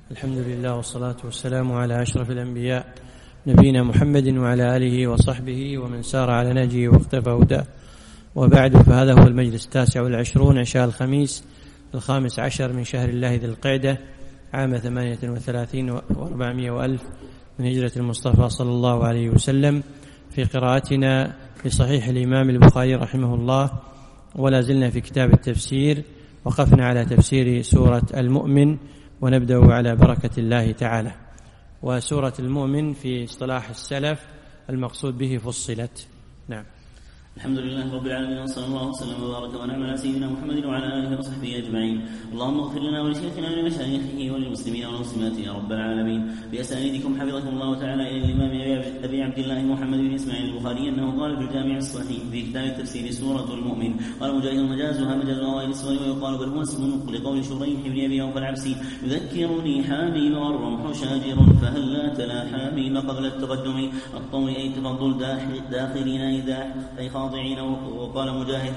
الحمد لله والصلاة والسلام على أشرف الأنبياء نبينا محمد وعلى آله وصحبه ومن سار على نهجه واقتفى هداه، وبعد، فهذا هو المجلس 29 عشاء الخميس 15 من شهر الله ذي القعدة عام 38 و400 وألف من هجرة المصطفى صلى الله عليه وسلم، في قراءتنا لصحيح الإمام البخاري رحمه الله. ولا زلنا في كتاب التفسير، وقفنا على تفسير سورة المؤمن، ونبدأ على بركة الله تعالى. وسورة المؤمن في اصطلاح السلف المقصود به فصلت. نعم. الحمد لله رب العالمين، وصلى الله وسلم وبارك ونعم على سيدنا محمد وعلى اله وصحبه اجمعين. اللهم اغفر لنا ولشيخنا ولمشايخه وللمسلمين والمسلمات يا رب العالمين. باسانيدكم حفظكم الله تعالى الى الامام ابي عبد الله محمد بن اسماعيل البخاري انه قال في الجامع الصحيح في كتاب التفسير سوره المؤمن، قال مجاهد مجازها مجاز اوائل السور، ويقال بل هو اسم لقول شريح بن ابي اوفى العبسي يذكرني حاميم والرمح شاجر فهل لا تلا حاميم قبل التقدم الطول اي تفضل داخلين اي خاضعين. وقال مجاهد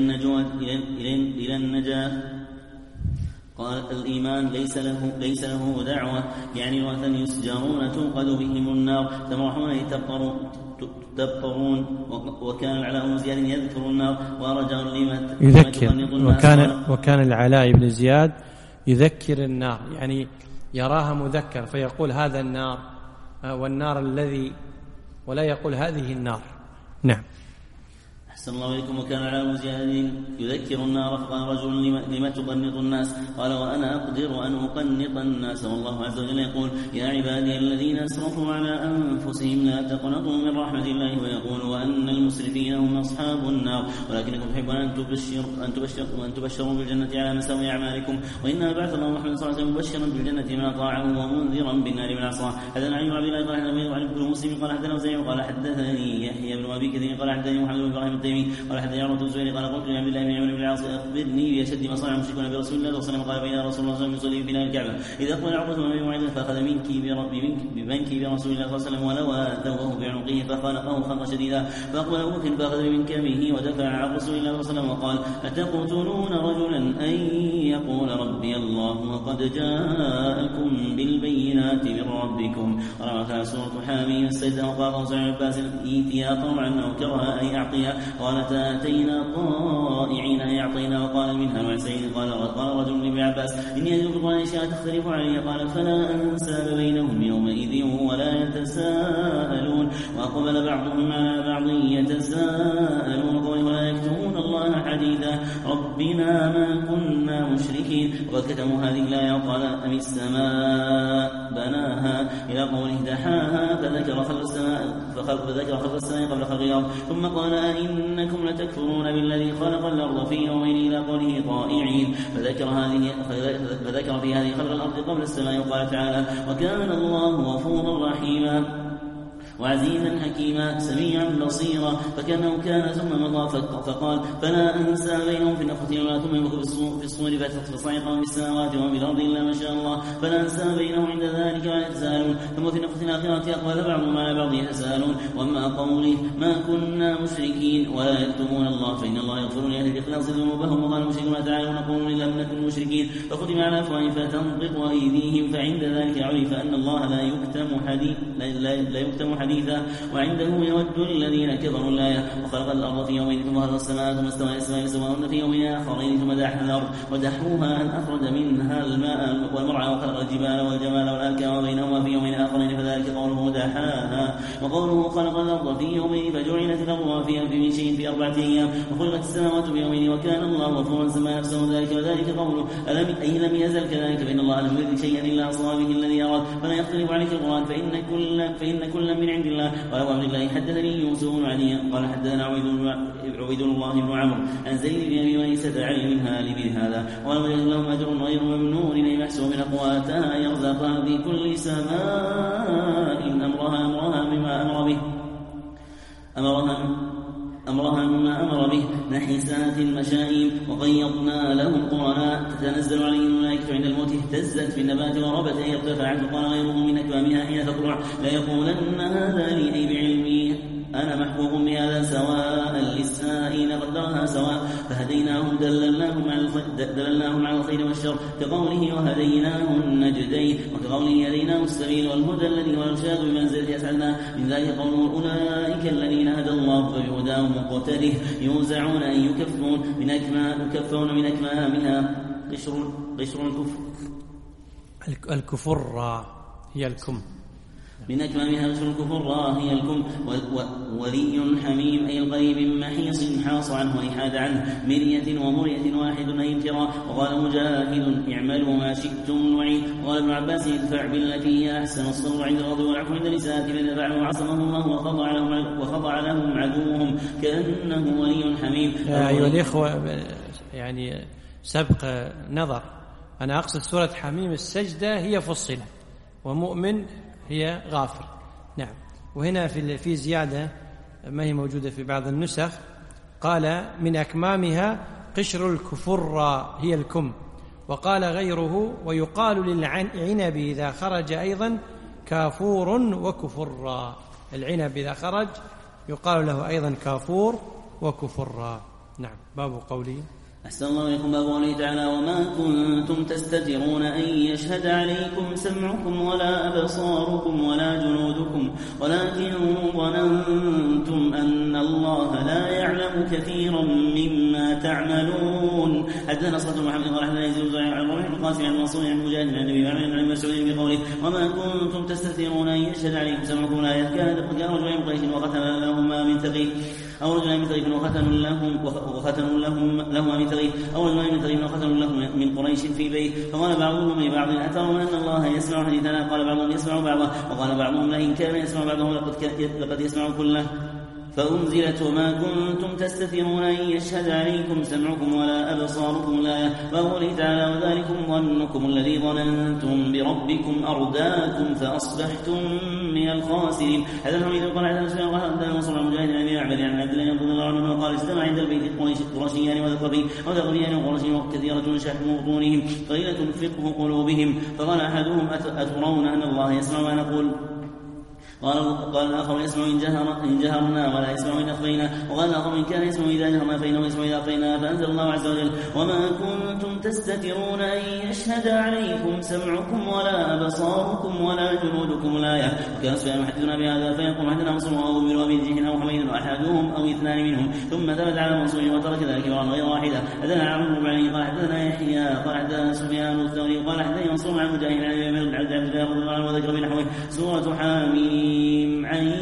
إلى النجاة قال الإيمان ليس له دعوة، يعني الوثن يسجرون توقد بهم النار تمرحون أي تبطرون. وكان العلاء بن زياد يذكر النار ورجع يذكر، وكان العلاء بن زياد يذكر النار، يعني يراها مذكر فيقول هذا النار والنار الذي، ولا يقول هذه النار. نعم. أحسن الله إليكم. وكان على مزياد يذكر النار، فقال رجل لما تقنط الناس؟ قال وأنا أقدر أن أقنط الناس، والله عز وجل يقول يا عبادي الذين أسرفوا على أنفسهم لا تقنطوا من رحمة الله، ويقول وأن المسرفين هم أصحاب النار، ولكنكم تحبون أن تبشروا بالجنة على مساوي أعمالكم، وإنما بعث الله محمد صلى الله عليه وسلم مبشرا بالجنة من أطاعه ومنذرا بالنار من عصاه. حدثنا علي بن عبد الله قال حدثنا عن ابن مسلم قال حدثنا وزيع قال حدثني يحيى بن أبي كثير قال حدثني محمد بن إبراهيم التيمي قال حدثني عروة الزبير قال قلت لعبد الله بن عمرو بن العاص أخبرني بأشد ما صنع المشركون برسول الله صلى الله عليه وسلم. قال بين رسول الله صلى الله عليه وسلم يصلي بنا الكعبة إذا قال عروة بن معيذ فأخذ بمنك برسول الله صلى الله عليه وسلم ولوى ثوبه بعنقه فخنقه خنقا شديدا، فأقبل أبو بكر فأخذ بمنكبه ودفع عن رسول الله صلى الله عليه وسلم وقال أتقتلون رجلا أن يقول ربي الله وقد جاءكم بالبينات من ربكم. قرأت سورة حاميم السجدة. وقال الله سبحانه عباس إيتيا طوعا أو كرها أي أعطيها، قالت آتينا طائعين أي أعطينا. وقال منها مع سعيد قال رجل لابن عباس إني أجد القرآن أشياء تختلف علي، قال فلا أنساب بينهم يومئذ ولا يتساءلون. وأقبل بعضهم على بعض يتساءلون ولا يكتمون الله حديثا ربنا ما كنا مشركين. وقد كتموا هذه الآية. وقال أم السماء بناها إلى قوله دحاها فذكر خلق السماء قبل خلق الأرض، ثم قال إنكم لتكفرون بالذي خلق الأرض في يومين إلى قوله طائعين فذكر في هذه خلق الأرض قبل السماء. وقال تعالى وكان الله غفورا رحيما وعزيزا حكيما سميعا بصيرا، فكانه كان ثم مضى فقال فلا أنسى بينهم في النفخة الأولى ثم ينفخ في الصور فصعق من السماوات ومن الأرض إلا ما شاء الله فلا أنسى بينهم عند ذلك ولا يتساءلون. ثم في النفخة الآخرة أقبل بعضهم على بعض يتساءلون. وأما قوله ما كنا مشركين ولا يكتمون الله فإن الله يغفر لأهل الإخلاص ذنوبهم. وقال المشركون تعالى ونقول إن لم نكن مشركين فختم على أفواههم فتنطق أيديهم، فعند ذلك عرف أن الله لا يكتم حديثا وعنده يود الذين كفروا الآية. وخلق الأرض في يومين ثم خلق السماء ثم استوى السماء سواهن في يومين آخرين ثم دحى الأرض ودحوها أن أخرج منها الماء والمرعى، وخلق الجبال والجمال والألكام وبينهما في يومين آخرين فذلك قوله دحاها. وقوله خلق الأرض في يومين فجعلت الأرض وفيها في شيء في 4 أيام وخلقت السماوات في يومين وكان الله غفورا سمى نفسه ذلك. وذلك قوله لم يزل كذلك فإن الله لم يدرك شيئا إلا أصابه الذي أراد فلا يختلف عليك القرآن فإن كل من عند الله. قال عبد الله حدثني يوسف بن علي قال حدثنا عبيد الله بن عمرو عن زيد بن ابي ميسة علي منها بهذا. وقال وجد لهم اجر غير ممنون اي محسوب اقواتها يرزقها في كل سماء امرها بما امر به أمرها مما أمر به نحسات المشائم. وقيضنا لهم قرناء تتنزل عليهم الملائكة عند الموت اهتزت في النبات وربت أي ارتفعت. وقال غيره من أكوامها حين تطلع لا يقولن هذا لي أي بعلمي أنا محبوب بهذا سواء للسائل قدرها سواء. فهديناهم دللناهم على الخير والشر كقوله وهديناه النجدين. بيده، وكقوله هديناه السبيل والهدى الذي هو الإرشاد بمنزلة أسعدنا. من ذلك قوله أولئك الذين هدى الله فبهداهم مقتده يوزعون أن يكفون من أكمامها قشر الكفر هي الكم، من أكمامها قشر الكفر هي الكم. ولي حميم أي القريب محيص حاص عنه أي حاد عنه، مرية ومرية واحد أي امتراء. وقال مجاهد اعملوا ما شئتم الوعيد. وقال ابن عباس ادفع بالتي هي أحسن الصبر عند الغضب والعفو عند الإساءة فإذا فعلوا عصمه الله وخضع لهم عدوهم كأنه ولي حميم. أيها الإخوة، يعني سبق نظر، أنا أقصد سورة حميم السجدة هي فصلة، ومؤمن هي غافر. نعم. وهنا في زيادة ما هي موجودة في بعض النسخ، قال من أكمامها قشر الكفر هي الكم. وقال غيره ويقال للعنب إذا خرج أيضا كافور وكفر. العنب إذا خرج يقال له أيضا كافور وكفر. نعم. باب قولي أحسن الله إليكم. باب قوله تعالى وما كنتم تستترون أن يشهد عليكم سمعكم ولا أبصاركم ولا جنودكم ولكن ظننتم أن الله لا يعلم كثيرا مما تعملون. حدثنا صلى الله عليه وسلم حدثنا يزيد عن روح القاسم عن منصور عن مجاهد عن النبي عن مسعود بقوله وما كنتم تستترون أن يشهد عليكم سمعكم ولا كان رجلين من قريش وقتل لهما من ثقيف أو رجلين من ثقيف وختنوا لهما من ثقيف أو رجلين من ثقيف وختنوا لهم من قريش في بيت. فقال بعضهم لبعض أترون أن الله يسمع حديثنا؟ قال بعضهم يسمع بعضه. وقال بعضهم لئن كان يسمع بعضه لقد يسمع كله. فأنزلت وما كنتم تستترون أن يشهد عليكم سمعكم ولا أبصاركم الآية. فقوله تعالى وذلكم ظنكم الذي ظننتم بربكم أرداكم فأصبحتم من الخاسرين. هذا الحميد قال عن سفيان قال حدثنا منصور عن مجاهد عن يعمر عن عبد الله رضي الله عنه قال اجتمع عند البيت قرشيان وثقفيان وقرشي كثيرة شحم بطونهم قليلة فقه قلوبهم. فقال أحدهم أترون أن الله يسمع ما نقول؟ قال الآخر يسمع إن جهرنا ولا يسمع إن أخفينا. وقال الآخر إن كان يسمع إذا جهرنا فإنه يسمع إذا أخفينا. فأنزل الله عز وجل وما كنتم تستترون أن يشهد عليكم سمعكم ولا أبصاركم ولا جنودكم الآية. وكان سفيان يحدثنا بهذا فيقول حدثنا منصور أو ابن أبي ذئب أو حميد أحدهم أو اثنان منهم ثم ثبت على منصور وترك ذلك مرة غير واحدة. حدثنا عمرو بن علي قال حدثنا يحيى قال حدثنا سفيان الثوري قال حدثني منصور عن مجاهد عن ابي بن عبد الله رضي الله عنه وذكر بنحوه سورة حميم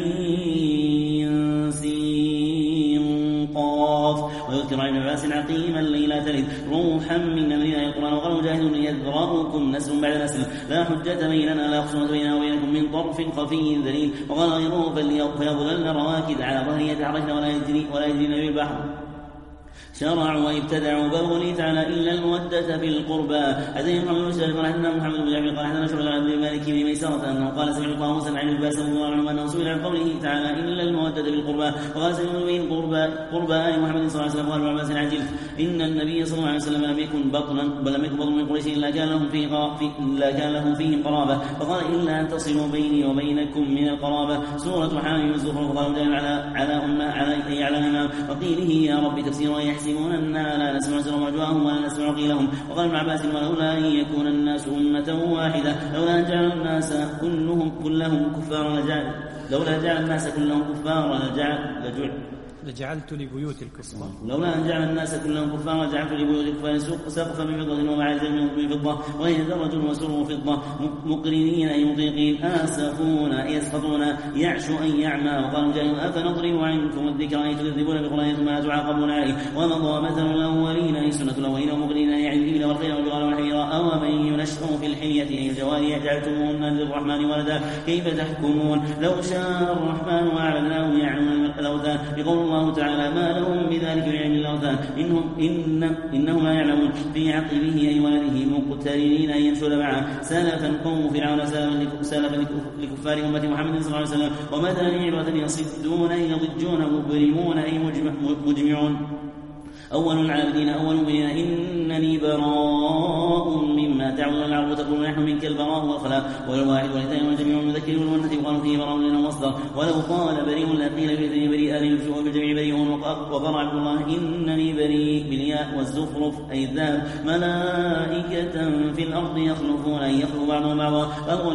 عين سين قاف. ويذكر عن عباس عقيما ليلة تلد روحا من أمرنا القرآن. وقال مجاهد يذرأكم نسل بعد نسل لا حجة بيننا لا خصومة بيننا وبينكم من طرف خفي ذليل. وقال غيره فيظللن رواكد على ظهره يتحركن ولا يجرين بالبحر. شرعوا وابتدعوا. بقوله تعالى إلا المودة في القربى. حدثنا محمد بن سلمة قال حدثنا محمد بن جعفر قال حدثنا شعبة عن مالك بن ميسرة أنه قال سمعت طاووسا عن العباس رضي الله عنه أنه سئل عن قوله تعالى إلا المودة في القربى. وقال سمعت بين قربى آل محمد صلى الله عليه وسلم. قال عباس عجل إن النبي صلى الله عليه وسلم لم يكن بطنا من قريش إلا كان لهم فيهم قرابة. فقال إلا أن تصلوا بيني وبينكم من القرابة. سورة حاميم الزخرف. وقال جل على الإمام وقيله يا رب تفسير يحسبون أننا لا نسمع سرهم وعجواهم ولا نسمع قيلهم. وقال ابن عباس ولولا أن يكون الناس أمة واحدة لولا أن جعل الناس كلهم كفارا لجعلت لبيوت الكفار. لولا أن جعل الناس كلهم كفارا جعلت لبيوت الكفار سقفا من فضة ومعازل من فضة وهي درج وسر فضة مقرنين أي مطيقين آسفون يسخطون يعشو أن يعمى. وقال مجاهد أفنضرب عنكم الذكر أن تكذبون بقرآن ثم لا تعاقبون عليه. ومضى مثل الأولين أي سنة الأولين ومقرنين يعني الإبل والخيل والبغال والحمير أومن ينشأ في الحلية أي الجواري جعلتموهن للرحمن ولدا كيف تحكمون لو شاء الرحمن وأعلناهم يعلمون الأوثان. بقول الله تعالى ما لهم بذلك من علم الأوثان إنهم لا يعلمون في عقبه أي ولده مقترنين أن يمشون معه. سلفا قوم فرعون سلفا لكفار أمة محمد صلى الله عليه وسلم. ومثلا عبرة يصدون أي يضجون مبرمون أي مجمعون. أول العابدين أول مؤمنين إنني براء مما ما تعبد العرب تقول نحن منك البراء والخلاء والواحد والاثنين والجميع المذكر والمؤنث يقال فيه براء لنا مصدر ولو قال بريء لقيل بيدني بريئا لنفسه وبالجميع بريء وقال عبد الله إنني بريء بالياء والزخرف أي الذهب ملائكة في الأرض يخلقون أن يخلق بعضهم بعضا.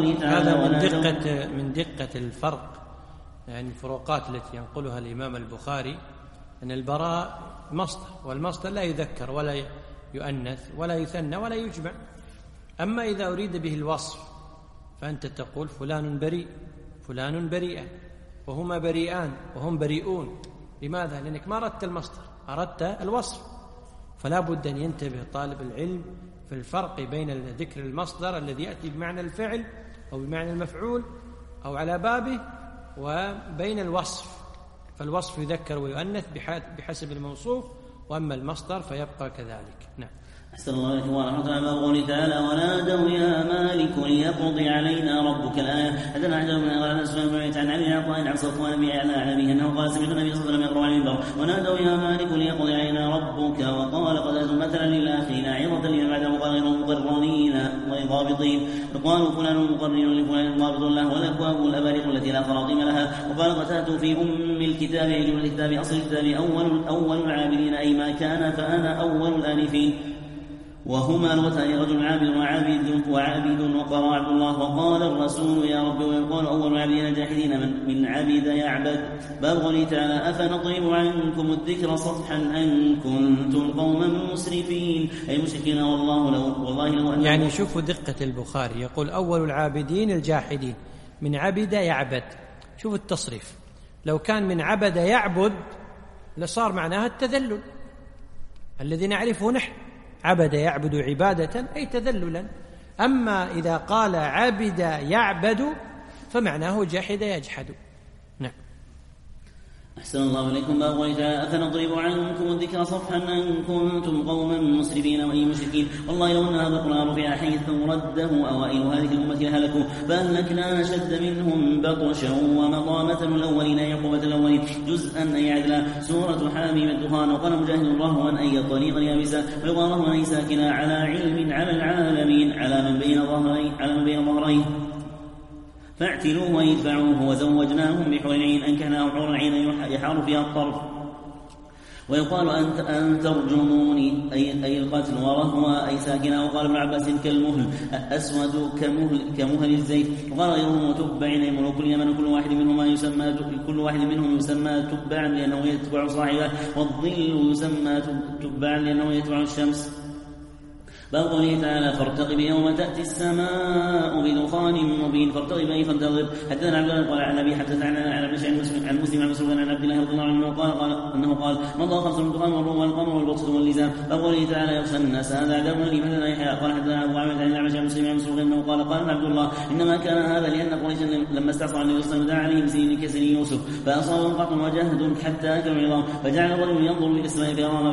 هذا من دقة الفرق، يعني الفروقات التي ينقلها الإمام البخاري أن البراء مصدر، والمصدر لا يذكر ولا يؤنث ولا يثنى ولا يجمع. أما إذا أريد به الوصف فأنت تقول فلان بريء فلان بريئا وهما بريئان وهم بريئون. لماذا؟ لأنك ما أردت المصدر، أردت الوصف. فلا بد أن ينتبه طالب العلم في الفرق بين ذكر المصدر الذي يأتي بمعنى الفعل أو بمعنى المفعول أو على بابه وبين الوصف، فالوصف يذكر ويؤنث بحسب الموصوف، وأما المصدر فيبقى كذلك. نعم. أحسن الله عليكم ورحمة الله. باب قوله تعالى ونادوا يا مالك ليقضي علينا ربك الآية. حدثنا عجل بن أنس عن علي عن صفوان بن عن أبيه أنه قال سمعت النبي صلى الله عليه وسلم يقرأ على المنبر ونادوا يا مالك ليقضي علينا ربك وقال قد أتوا مثلا للآخرين عظة لمن بعدهم غير مقرنين وضابطين يقال فلان مقرن لفلان ضابط له والأكواب الأبارق التي لا خراطيم لها. وقال قتادة في الكتاب أي جملة الكتاب أصل الكتاب أول العابدين أي ما كان فأنا أول الآنفين وهما لغتان رجل عابد وعابد وقرأ عبد الله. وقال الرسول يا رب ويقال أول العابدين جاحدين من عبد يعبد. باب قوله تعالى أفنضرب عنكم الذكر صفحا أن كنتم قوما مسرفين أي مشركين والله لو أن يعني شوفوا دقة البخاري، يقول أول العابدين الجاحدين من عبد يعبد. شوفوا التصريف، لو كان من عبد يعبد لصار معناها التذلل الذي نعرفه نحن، عبد يعبد عبادة أي تذللا. أما إذا قال عبد يعبد فمعناه جحد يجحد. نعم. أحسن الله إليكم. باب قوله تعالى أفنضرب عنكم الذكر صفحا أن كنتم قوما مسرفين وأي مشركين والله لو أن هذا القرآن رفع حيث رده أوائل هذه الأمة لهلكوا فأهلكنا أشد منهم بطشا ومضى مثل الأولين عقوبة الأولين جزءا أي عدلا. سورة حاميم الدخان. وقال مجاهد رهوا أي طريقا يابسا ويقال رهوا أي ساكنا على علم على العالمين على من بين ظهرين فاعتلوه ويدفعوه وزوجناهم بحور العين أنكحناهم حور العين يحار فيها الطرف. ويقال أن ترجموني أي القتل ورهوى أي ساكنة. وقال ابن عباس كالمهل أسود كمهل الزيت. وقال غيرهم تبع ملوك اليمن كل واحد منهم يسمى تبعا لأنه يتبع صاحبه والظل يسمى تبعا لأنه يتبع الشمس. باب قوله تعالى فارتقب يوم تأتي السماء بدخان مبين. فارتقب أي فانتظر. حدثنا عبد الله قال عن أبي حدثنا عن مسلم عن مسلم عن عبد الله رضي الله عنه أنه قال مضى 5 الدخان والقمر والبطس واللزام. باب قوله تعالى يخشى الناس هذا عذاب أليم. مثلا يحيى قال حدثنا أبو عامر عن عن مسلم عن مسلم أنه قال عبد الله إنما كان هذا لأن قريشا لما استعصى النبي صلى الله عليه وسلم دعا عليهم سنين كسنين يوسف فأصابهم قطع وجهد حتى أكلوا العظام فجعل الرجل ينظر للسماء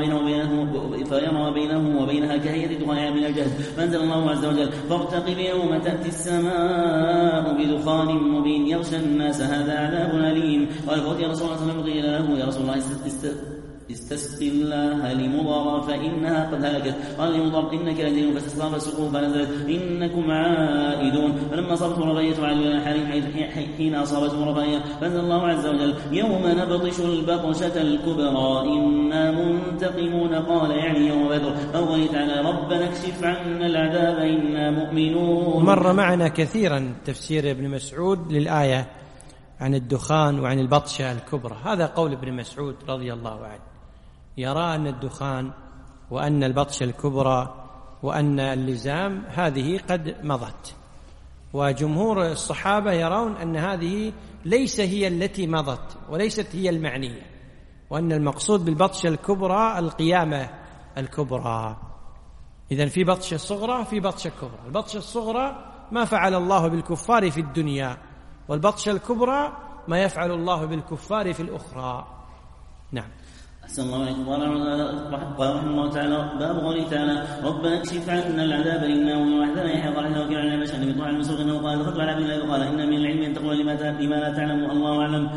فيرى بينه وبينها كهيئة دخان من الجهد فأنزل الله عز وجل فارتقب يوم تأتي السماء بدخان مبين يغشى الناس هذا عذاب أليم. قال فأتي رسول الله صلى الله عليه وسلم قيل له يا رسول الله استسقي الله لمضر فإنها قد هلكت. قال لمضر إنك لدين فاستسقى فسقوه فنزلت إنكم عائدون. فلما أصابته ربية على الحريم حين أصابته ربية فأنزل الله عز وجل يوم نبطش البطشة الكبرى إنا منتقمون. قال يعني يوم بدر. أول تعالى ربنا اكشف عنا العذاب إنا مؤمنون. مر معنا كثيرا تفسير ابن مسعود للآية عن الدخان وعن البطشة الكبرى. هذا قول ابن مسعود رضي الله عنه، يرى أن الدخان وأن البطشة الكبرى وأن اللزام هذه قد مضت، وجمهور الصحابة يرون أن هذه ليس هي التي مضت وليست هي المعنية، وأن المقصود بالبطشة الكبرى القيامة الكبرى. إذن في بطشة صغرى في بطشة كبرى. البطشة الصغرى ما فعل الله بالكفار في الدنيا، والبطشة الكبرى ما يفعل الله بالكفار في الأخرى. نعم. أحسن الله عليكم. قال رحمه الله تعالى باب قوله تعالى ربنا اكشف عنا العذاب إنا وحدنا يحيى قال حدثنا وكيع عن الأعمش عن أبي طلحة المسروق أنه قال دخلت على عبد الله فقال إن من العلم أن تقول لما لا تعلم الله أعلم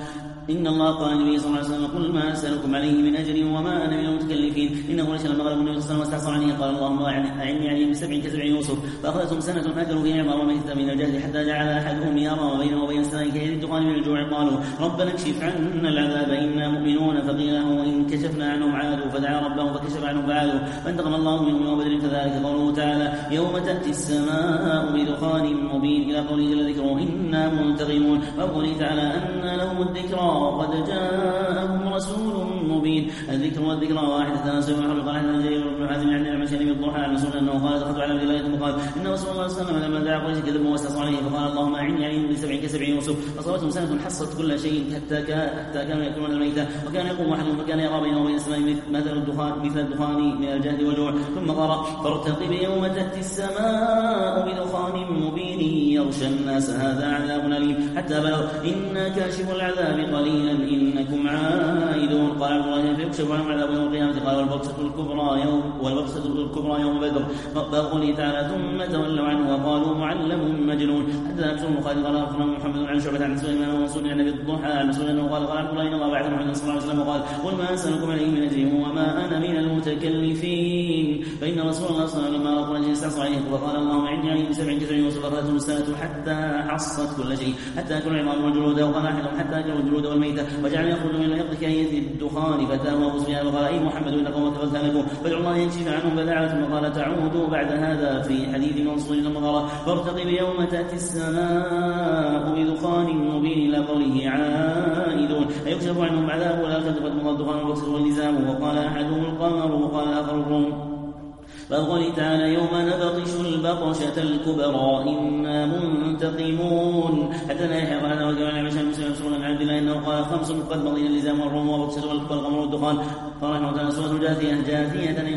إن الله قال النبي صلى الله عليه وسلم قل ما أسألكم عليه من أجر وما أنا من المتكلفين إنه ليس لما غلب النبي صلى الله عليه وسلم واستحصر عليه قال اللهم أعني عليهم ب7 ك7 يوسف فأخذتهم سنة أجروا فيها عظام مثل من الجهل حتى جعل أحدهم يرى بينه وبين السماء كيد الدخان من الجوع قالوا ربنا اكشف عنا العذاب إنا مؤمنون فقيل له وإن كشفنا عنهم عادوا فدعا ربهم فكشف عنهم فعادوا فانتقم الله منهم يوم بدر فذلك قوله تعالى يوم تأتي السماء بدخان مبين إلى قوله جل ذكره إنا منتقمون وقوله تعالى أن لهم الذكرى وقد جاءهم رسول مبين الذكر والذكرى واحد التناسب والحلق عن جرير بن حازم عن المشهد بالضحى عن رسول الله قال دخلت على الله ثم قال إن رسول الله صلى الله عليه وسلم لما دعا قريش كذبوا واستعصوا عليه فقال اللهم أعني عليهم ب7 ك7 يوسف فصابتهم سنة حصت كل شيء حتى كانوا يأكلون الميتة وكان يقوم أحدهم فكان يرى بينه وبين السماء مثل الدخان من الجهد والجوع ثم قرأ فارتقب يوم تأتي السماء بدخان مبين يغشى الناس هذا عذاب أليم حتى بلغ إنا كاشف العذاب قليلا إنكم عائدون قال عبد الله فيكشف عنهم عذاب يوم القيامة قال والبطشة الكبرى يوم بدر فقوله تعالى ثم تولوا عنه وقالوا معلم مجنون حتى أكثر المخالف قال أخبرنا محمد عن شعبة عن سليمان ومنصور عن أبي الضحى عن رسول الله قال عبد الله إن الله بعث محمد صلى الله عليه وسلم وقال قل ما أسألكم عليه من أجر وما أنا من المتكلفين فإن رسول الله صلى الله عليه وسلم لما قرأ استعصى عليه فقال اللهم أعني عليه ب7 ك7 يوسف فأخذتهم السنة حتى حصت كل شيء حتى أكلوا العظام والجلود وقال أحدهم حتى أكلوا الجلود والميتة وجعل يخرج من الأرض كهيئة الدخان فتاه أبو سفيان وقال أي محمد إن قومك قد هلكوا فادعوا الله يكشف عنهم فدعا ثم قال تعودوا بعد هذا في حديث منصور المغارة فارتقب يوم تأتي السماء بدخان مبين إلى قوله عائدون أيكشف عنهم عذاب ولا تدخل مضى الدخان والبصر واللزام وقال أحدهم القمر وقال آخر الروم فقال تعالى يوم نبطش البطشة الكبرى إنا منتقمون حتى لا يحيى قال هذا وجعل عشان المسلمين يبصرون عن عبد الله إنه قال 5 مقدمة إلى اللزام والروم والبطشة والقمر والدخان قال رحمه الله سورة جاثية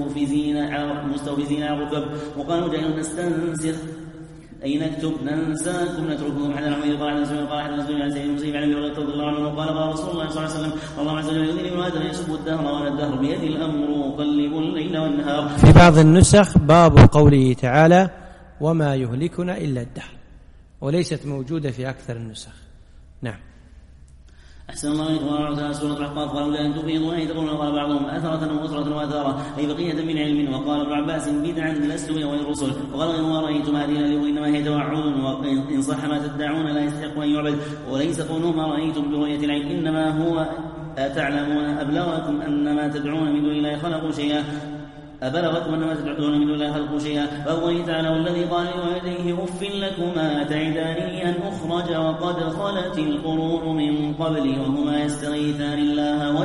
مستوفزين على الركب وقالوا جاء نستنسخ أي نكتب ننساكم نترككم حتى نحن قال عن سورة قال حتى نسلم عن سيد المسيب عن أبي هريرة رضي الله عنه قال رسول الله صلى الله عليه وسلم الله عز وجل يؤذن ابن آدم يسب الدهر وأنا الدهر بيد الأمر أقلب الليل والنهار. في بعض النسخ باب قوله تعالى وما يهلكنا إلا الدهر وليست موجودة في أكثر النسخ. نعم. أحسن الله إليكم وعلى سورة الأحقاف قالوا لا أن تفيضوا أن تقولون قال بعضهم أثرة وأسرة وأثارة أي بقية من علم وقال ابن عباس بدعا لست من الرسل وقال إن رأيتم هذه الأليم إنما هي توعد وإن صح ما تدعون لا يستحق أن يعبد وليس قولهم ما رأيتم برؤية العين إنما هو أتعلمون أبلغكم أن ما تدعون من دون الله خلقوا شيئا أبلغكم أنما تدعون من دون الله خلقوا شيئا وقوله تعالى والذي قال لوالديه أف لكما أتعدانني أن أخرج وقد خلت القرون من قبلي وهما يستغيثان الله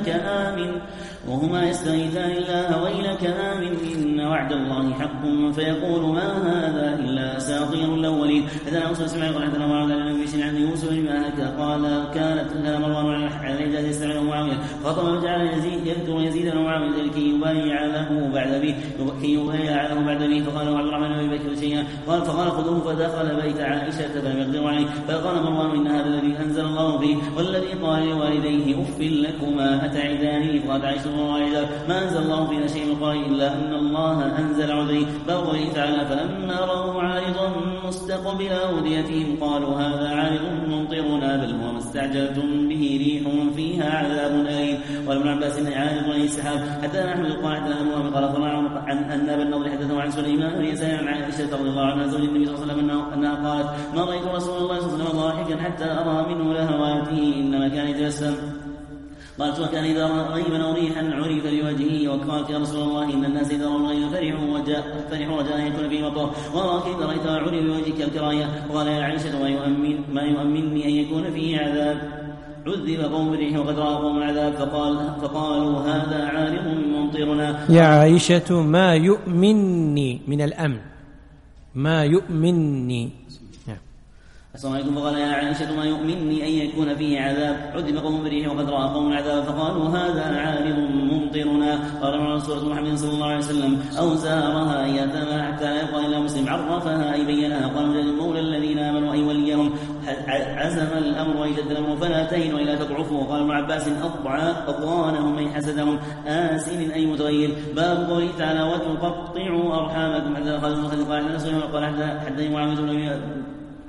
ويلك آمن إن وعد الله حق فيقول ما هذا إلا أساطير الأولين. إذا أوصل سمعي قال حدثنا معاوية عن أبي بشر عن يوسف بن قال كان مروان على الحجاز يستمع معاوية خطب وجعل يذكر يزيد بن معاوية كي يبايع له بعد به فقال عبد الرحمن بن بكر شيئا فقال خذوه فدخل بيت عائشة فلم يقدر عليه فقال مروان إن هذا الذي أنزل الله فيه والذي قال لوالديه أف لكما أتعداني فقالت عائشة ما أنزل الله فينا شيء من القرآن إلا أن الله أنزل عذري فقوله تعالى فلما رأوا عارضا مستقبل أوديتهم قالوا هذا عارض ممطرنا بل هو ما استعجلتم به ريح فيها عذاب أليم. وابن عباس إن عارض أي السحاب حتى نحن القاعدة الأموام قال طلع عن أن بالنضر حدثه عن سليمان بن يسار عن عائشة رضي الله عنها زوج النبي صلى الله عليه وسلم أنها قالت ما رأيت رسول الله صلى الله عليه وسلم ضاحكا حتى أرى منه لهواته إنما كان يتبسم. قالت وكان إذا غيبا أو ريحا عرف بوجهه وقالت يا رسول الله إن الناس إذا رأوا الغيب فرحوا وجاء أن يكون فيه مطر وراك إذا رأيتها عرف بوجهك الكراية. وقال يا عائشة ما يؤمنني أن يكون فيه عذاب عذب قوم بالريح وقد رأى قوم العذاب فقالوا هذا عارض ممطرنا. يا عائشة ما يؤمنني من الأمن ما يؤمنني. السلام عليكم. فقال يا عائشة ما يؤمنني أن يكون فيه عذاب عذب قوم بالريح وقد رأى قوم العذاب فقالوا هذا عارض ممطرنا. قال رسول محمد صلى الله عليه وسلم أو زارها أيتما حتى لا يبقى إلا مسلم عرفها أي بينها. قال مجد المولى الذين آمنوا أي وليهم عزم الأمر ويجد الأمر فلا تهنوا إلا تضعفوا. وقال ابن عباس أضغانهم أي حسدهم آسن أي متغير. باب قوله تعالى وتقطعوا أرحامكم حتى أخذوا قال حدثني معاوية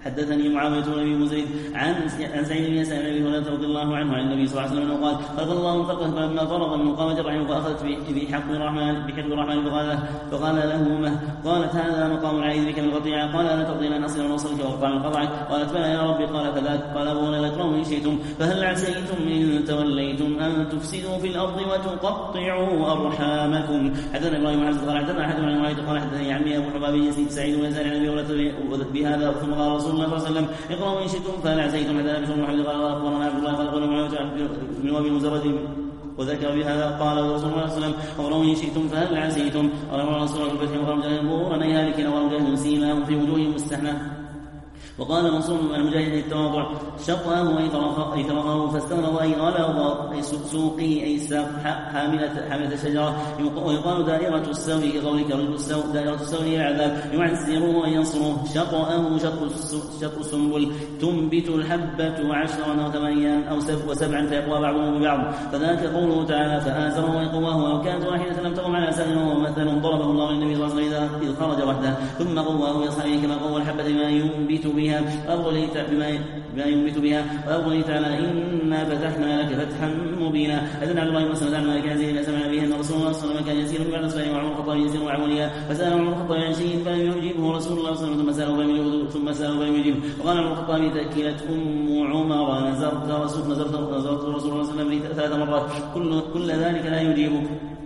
حدثني معاوية بن أبي مزيد عن سعيد بن يسار بن أبي هريرة رضي الله عنه عن النبي صلى الله عليه وسلم قال خلق الله خلقه فلما فرغ من مقامة الرحم فأخذت بحق الرحمن فقال له مه قالت هذا مقام العيد بك من قطيعة قال ألا ترضين أن أصل وصلك وأقطع من قطعك قالت بلى يا ربي قال فذاك قال أبو هريرة اكرهوا إن شئتم فهل عسيتم إن توليتم أن تفسدوا في الأرض وتقطعوا أرحامكم. حدثنا إبراهيم بن عبد قال حدثنا أحد من رواية قال حدثني عمي أبو حباب يزيد سعيد بن يسار عن أبي هريرة بهذا ثم قال رسول الله صلى الله عليه وسلم اقرأوا إن شئتم فهل عسيتم. حدثنا بشر بن محمد قال أخبرنا عبد الله قال قال معاوية بن أبي مزرد وذكر بهذا قال رسول الله صلى الله عليه وسلم اقرأوا إن شئتم فهل عسيتم. قال رسول الله الفتح وقال مجاهد هالك وأوجه سيماهم في وجوههم مستحنة. وقال منصور المجاهد التواضع شقاه أي فرغه فاستغرض أي غلظ سوقه أي ساق حاملة شجرة. ويقال دائرة السوء كقولك رجل السوء دائرة السوء هي العذاب يعزروه أن ينصروه. شقاه شق السنبل تنبت الحبة 10 أو 8 أو 7 فيقوى بعضهم ببعض فذاك قوله تعالى فآزره ويقواه وكانت واحدة لم تقم على سائر وهو مثل ضربه الله للنبي صلى الله عليه وسلم إذ خرج وحده ثم قواه يصحبه كما قوى الحبة بما ينبت بها بما ينبت بها وأقول تعالى إنا فتحنا لك فتحا مبينا. أذن عبد الله بن مسعود عن مالك عن سمع به أن رسول الله صلى الله عليه وسلم كان يسير بعد الصلاة وعمر الخطاب يسير وعمليا فسأل عمر الخطاب عن شيء فلم يجيبه رسول الله صلى الله عليه وسلم ثم سأله فلم يجيبه. وقال عمر الخطاب تأكلت عمر نزرت رسول الله صلى الله عليه وسلم 3 مرات كل ذلك لا يجيبك.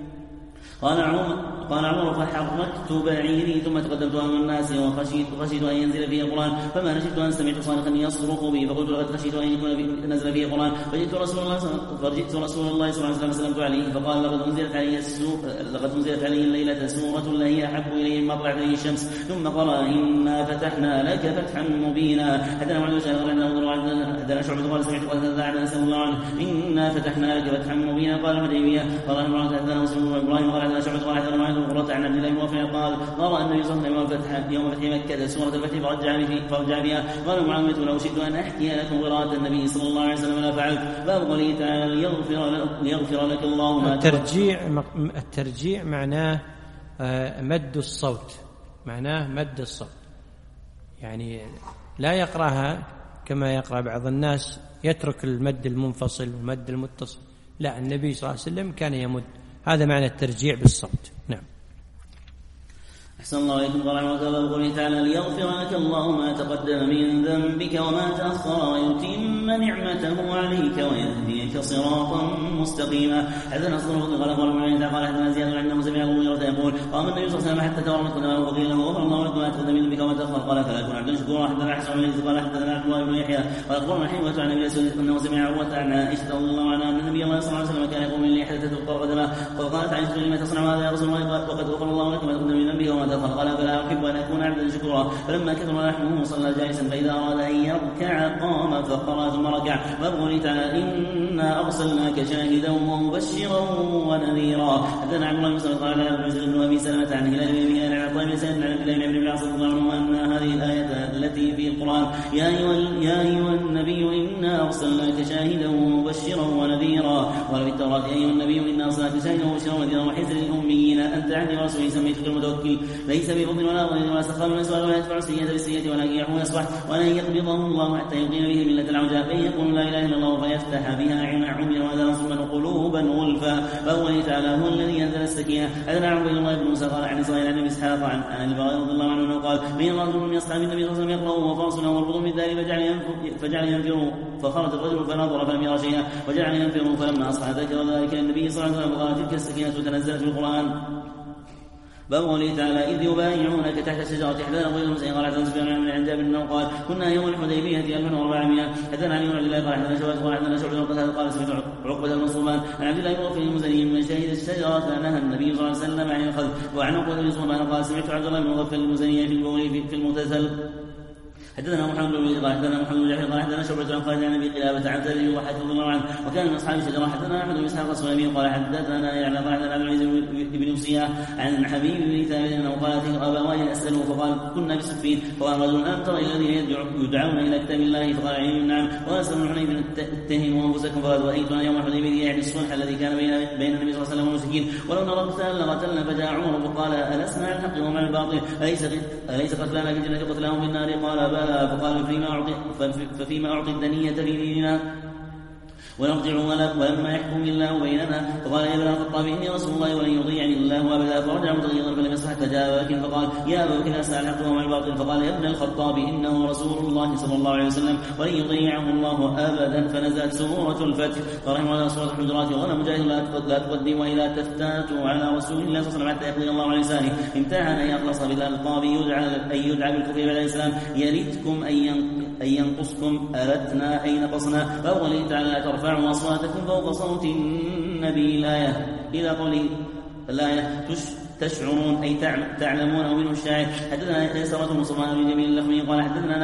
قال عمر فحركت بعيري ثم تقدمت امام الناس وخشيت ان ينزل فيه القران فما نشدت ان سمعت صارخا يصرخ به فقلت لقد خشيت ان يكون نزل فيه القران فجئت رسول الله صلى الله عليه وسلم فسلمت عليه فقال لقد انزلت علي الليله سوره لا هي احب الي مما طلعت عليه الشمس ثم قرأ إنا فتحنا لك فتحا مبينا. حدثنا معاذ حدثنا شعبة قال سمعت قال عن انس الله عنه إنا فتحنا لك فتحا مبينا قال الحديبية قال عمران حدثنا مسلم بن ابراهيم قال حدثنا شعبة قال حدثنا معاذ قرة عن عبد الله بن وفيع قال قرأ النبي صلى الله عليه وسلم يوم فتح مكة سورة الفتح فرجع بها. قال معاوية لو شئت أن أحكي لكم قراءة النبي صلى الله عليه وسلم لا فعلت. باب قوله تعالى ليغفر لك الله ما الترجيع معناه مد الصوت معناه مد الصوت يعني لا يقرأها كما يقرأ بعض الناس يترك المد المنفصل والمد المتصل لا النبي صلى الله عليه وسلم كان يمد هذا معنى الترجيع بالصوت. نعم. أحسن الله عليكم ورحمة الله وبركاته تعالى ليغفر لك الله ما تقدم من ذنبك وما تأخر ويتم نعمته عليك ويهديك صراطا مستقيما. حدثنا أصدر فضل قال أخبر من قال حدثنا زياد عنه سمع أبو هريرة يقول قام النبي صلى الله عليه وسلم حتى تورمت قدمه وقيل له غفر الله لك ما تقدم من ذنبك وما تأخر قال فلا يكون عبدا شكورا. حدثنا أحسن من قال حدثنا عبد الله بن يحيى قال أخبرنا حيوة عن النبي صلى الله عليه وسلم أنه سمع عروة عن عائشة رضي الله عنها أن النبي صلى الله عليه وسلم كان يقوم من الليل حتى تفطر قدمه وقالت عائشة لما تصنع هذا يا رسول الله وقد غفر الله لك ما تقدم من ذنبك وما تأخر قال فلا أحب أن أكون عبدا شكورا. فلما كثر لحمه صلى جالسا فإذا أراد أن يركع قام فقرأ ثم ركع. وقال تعالى إنا أرسلناك شاهدا ومبشرا ونذيرا. حدثنا عن الله بن مسعود قال عن بن أبي سلمة عن هلال بن أبي عن طيب سيدنا عن عبد الله بن العاص رضي الله عنه أن هذه الآية التي في القرآن يا أيها النبي إنا أرسلناك شاهدا ومبشرا ونذيرا. وفي التوراة يا أيها النبي إنا أرسلناك شاهدا ومبشرا ونذيرا وحزر للأميين أنت عبدي ورسولي سميتك المتوكل ليس بفضل ولا غنى ولا سخاء ولا سؤال ولا يدفع السيئة بالسيئة ولكن يعفو ويصفح ولن يقبضه الله حتى يقيم به ملة العوجاء فإن يقول لا إله إلا الله فيفتح بها عميا وأذانا صما وقلوبا غلفا. فهو تعالى هو الذي أنزل السكينة. أذن عن عبد الله بن موسى قال عن إسرائيل عن إسحاق عن البراء رضي الله عنه قال بين رجل من أصحاب النبي صلى الله عليه وسلم يقرأ وفرسنا والبطن من ذلك فجعل ينفر فخرج الرجل فنظر فلم يرى شيئا وجعل ينفر فلما أصبح ذكر ذلك النبي صلى الله عليه وسلم قال تلك السكينة تنزلت في القرآن. باب قوله تعالى إذ يبايعونك تحت الشجرة حدثنا أبو يوسف قال حدثنا سفيان عن جابر بن قال كنا يوم الحديبية 1400 حدثنا علي بن عبد الله قال حدثنا شعبة قال حدثنا شعبة قال سمعت عقبة بن صومان عن عبد الله بن وفي المزني من شهد الشجرة نهى النبي صلى الله عليه وسلم عن الخذ. وعن عقبة بن صومان قال سمعت عبد الله بن وفي المزني في المغتسل. حدثنا محمد بن قال حدثنا محمد بن جعفر قال حدثنا شعبة عن خالد عن ابي قلابة عن سالم وحاتم رضي الله عنه وكان من اصحاب الشجره. حدثنا احمد بن اسحاق السلمي قال حدثنا يعلى قال حدثنا عبد العزيز بن مصيح عن حبيب بن ثابت انه قال ابا وائل اساله فقال كنا بسفين فقال رجل الم ترى الذين يدعون الى كتاب الله فقال عليهم نعم واسلم بن حنيف اتهموا انفسكم فقال رايتنا يوم الحديبيه يعني الصلح الذي كان بين النبي صلى الله عليه وسلم والمشركين ولو نرى قتالا لقتلنا. فجاء عمر فقال السنا عن الحق ومع الباطل اليس قتلانا في الجنه قتلاهم في النار قال بلى فقال ففيما أعطي الدنية في ديننا ونرجع ولما يحكم الله بيننا. فقال يا ابن الخطاب إني رسول الله ولن يضيعني الله أبدا. فرجع متغيظا فلم يصح حتى جاء أبا بكر فقال يا أبا بكر أسأل الحق ومع الباطل. فقال يا ابن الخطاب إنه رسول الله صلى الله عليه وسلم ولن يضيعه الله أبدا. فنزلت سورة الفتح فرحمه الله سورة الحجرات وقال مجاهد لا تقدم وإذا تفتاتوا على رسول الله صلى الله عليه وسلم حتى يقضي الله على لسانه امتحن أن يخلص بالألقاب يدعى بالكفر بعد الإسلام يلدكم أن ينقصكم أردنا أي نقصنا. فأوله تعالى لا ترفعوا أصواتكم فوق صوت النبي الآية إلى قوله الآية تشعرون أي تعلمون. ومنه الشاعر حدثنا يسرة بن صفوان بن جميل اللخمي قال حدثنا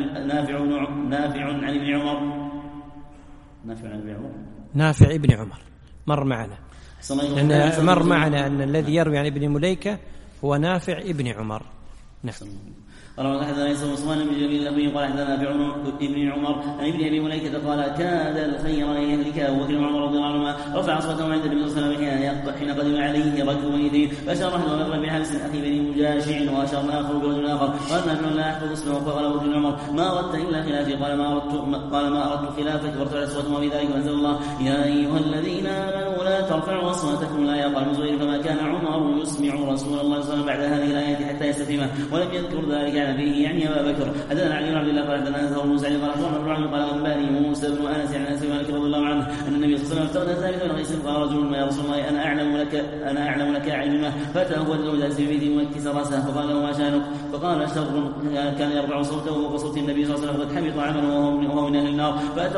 نافع ابن عمر مر معنا مر معنا أن الذي يروي عن ابن مليكة هو نافع ابن عمر. نعم. قال حدثنا يسر بن صفوان بن جميل اللخمي قال حدثنا ابن عمر عن ابن ابي مليكه قال كاد الخير ان يهلك ابو بكر وعمر رضي الله عنهما. رفع اصواتهم عند النبي صلى الله عليه وسلم حين قدم عليه رجل ميتين فاشار احد ومر بن حارس اخي بني مجاشع واشار الاخر برجل اخر قال نحن لا احفظ اسمه. فقال ابو بكر عمر ما اردت الا خلافي. قال ما اردت خلافك. فارتفعت اصواتهم وفي ذلك فانزل الله يا ايها الذين امنوا لا ترفعوا اصواتكم لا يقال مزوير. فما كان عمر يسمع رسول الله صلى الله عليه وسلم بعد هذه الايه حتى يستفهمه ولم يذكر ذلك على فيه يعني ابا بكر. حدثنا علي بن عبد الله قال حدثنا انس بن سعيد قال اخبرنا ابن قال انباني موسى بن انس عن انس بن مالك رضي الله عنه ان النبي صلى الله عليه وسلم استغنى ثابت بن قيس قال رجل يا رسول الله انا اعلم لك علمه. فاتاه وجهه جالس في بيته مكس راسه فقال له ما شانك. فقال شر كان يرفع صوته وصوت النبي صلى الله عليه وسلم قد حبط عمله وهو من اهل النار. فاتى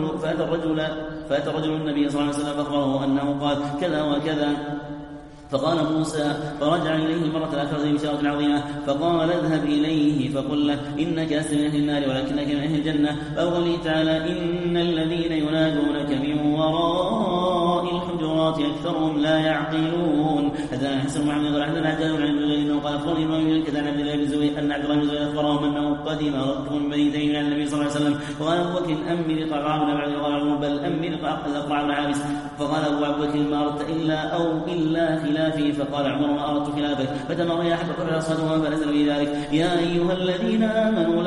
الرجل النبي صلى الله عليه وسلم فاخبره انه قال كذا وكذا. فقال موسى فرجع إليه المرة الأخرى بشارة عظيمة فقال اذهب إليه فقل له إنك لست من أهل النار ولكنك من أهل الجنة. فقال تعالى إن الذين ينادونك من وراء الحجرات أكثرهم لا يعقلون. حدثنا حسن محمد قال حدثنا عجال عن ابن زبير قال أخبرني المؤمن كذا عن عبد الله بن زبير أن عبد الله بن زبير أخبرهم أنه قدم ركب من بني تيم عن النبي صلى الله عليه وسلم. فقال أبو بكر أمن القعقاع بن بعد قال عمر بل أمن القعقاع بن عابس. فقال أبو بكر ما أردت إلا خلافي. فقال عمر ما أردت خلافك. فتمريا حتى قرر أصواتهما فنزل في ذلك يا أيها الذين آمنوا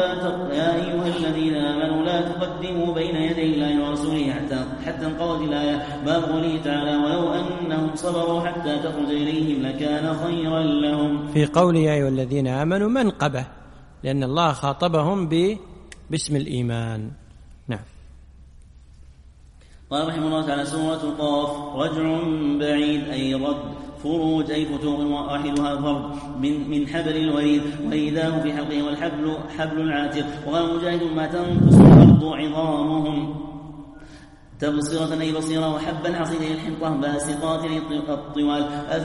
لا تقدموا بين يدي الله ورسوله حتى انقضت الآية. باب قوله تعالى ولو أنهم صبروا حتى تخرج إليهم لكان خيرا لهم. في قوله يا أيها الذين آمنوا منقبة لأن الله خاطبهم باسم الإيمان. نعم. قال رحمه الله تعالى سورة القاف رجع بعيد أي رد فروج أي فتوق واحدها فرد من حبل الوريد وإذا في حلقه والحبل حبل العاتق. وقال مجاهد ما تنقص الأرض عظامهم تبصرة أي بصيرة وحبا حصيدا الحنطة باسقات الطوال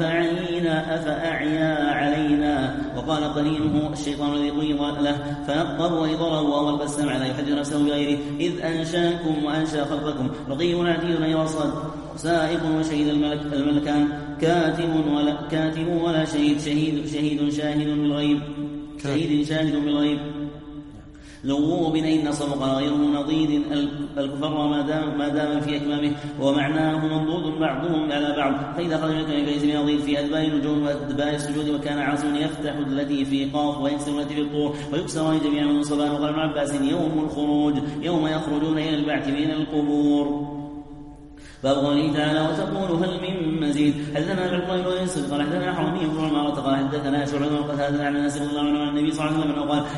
أفأعيا علينا. وقال قرينه الشيطان الذي قيض له فنقب وإضره وهو البسام على يحدث نفسه بغيره إذ أنشاكم وأنشى خلقكم رقيب عتيد أي رصد سائق وشهيد الملكان كاتب ولا شهيد شاهد بالغيب لووا بنين نصب قال غيره نضيد الكفر ما دام في أكمامه ومعناه منضود بعضهم على بعض. فإذا خرج من كيف من نضيد في أدبار النجوم وأدبار السجود وكان عاصم يفتح التي في قاف ويكسر التي في الطور ويكسر جميعا من صبان. وقال ابن عباس يوم الخروج يوم يخرجون إلى البعث من القبور. باب قوله تعالى وتقول هل من مزيد. حدثنا عبد الله بن يوسف قال حدثنا حرمي بن عمارة قال حدثنا شعبة بن قتادة عن انس رضي الله عنه عن النبي صلى الله عليه وسلم قال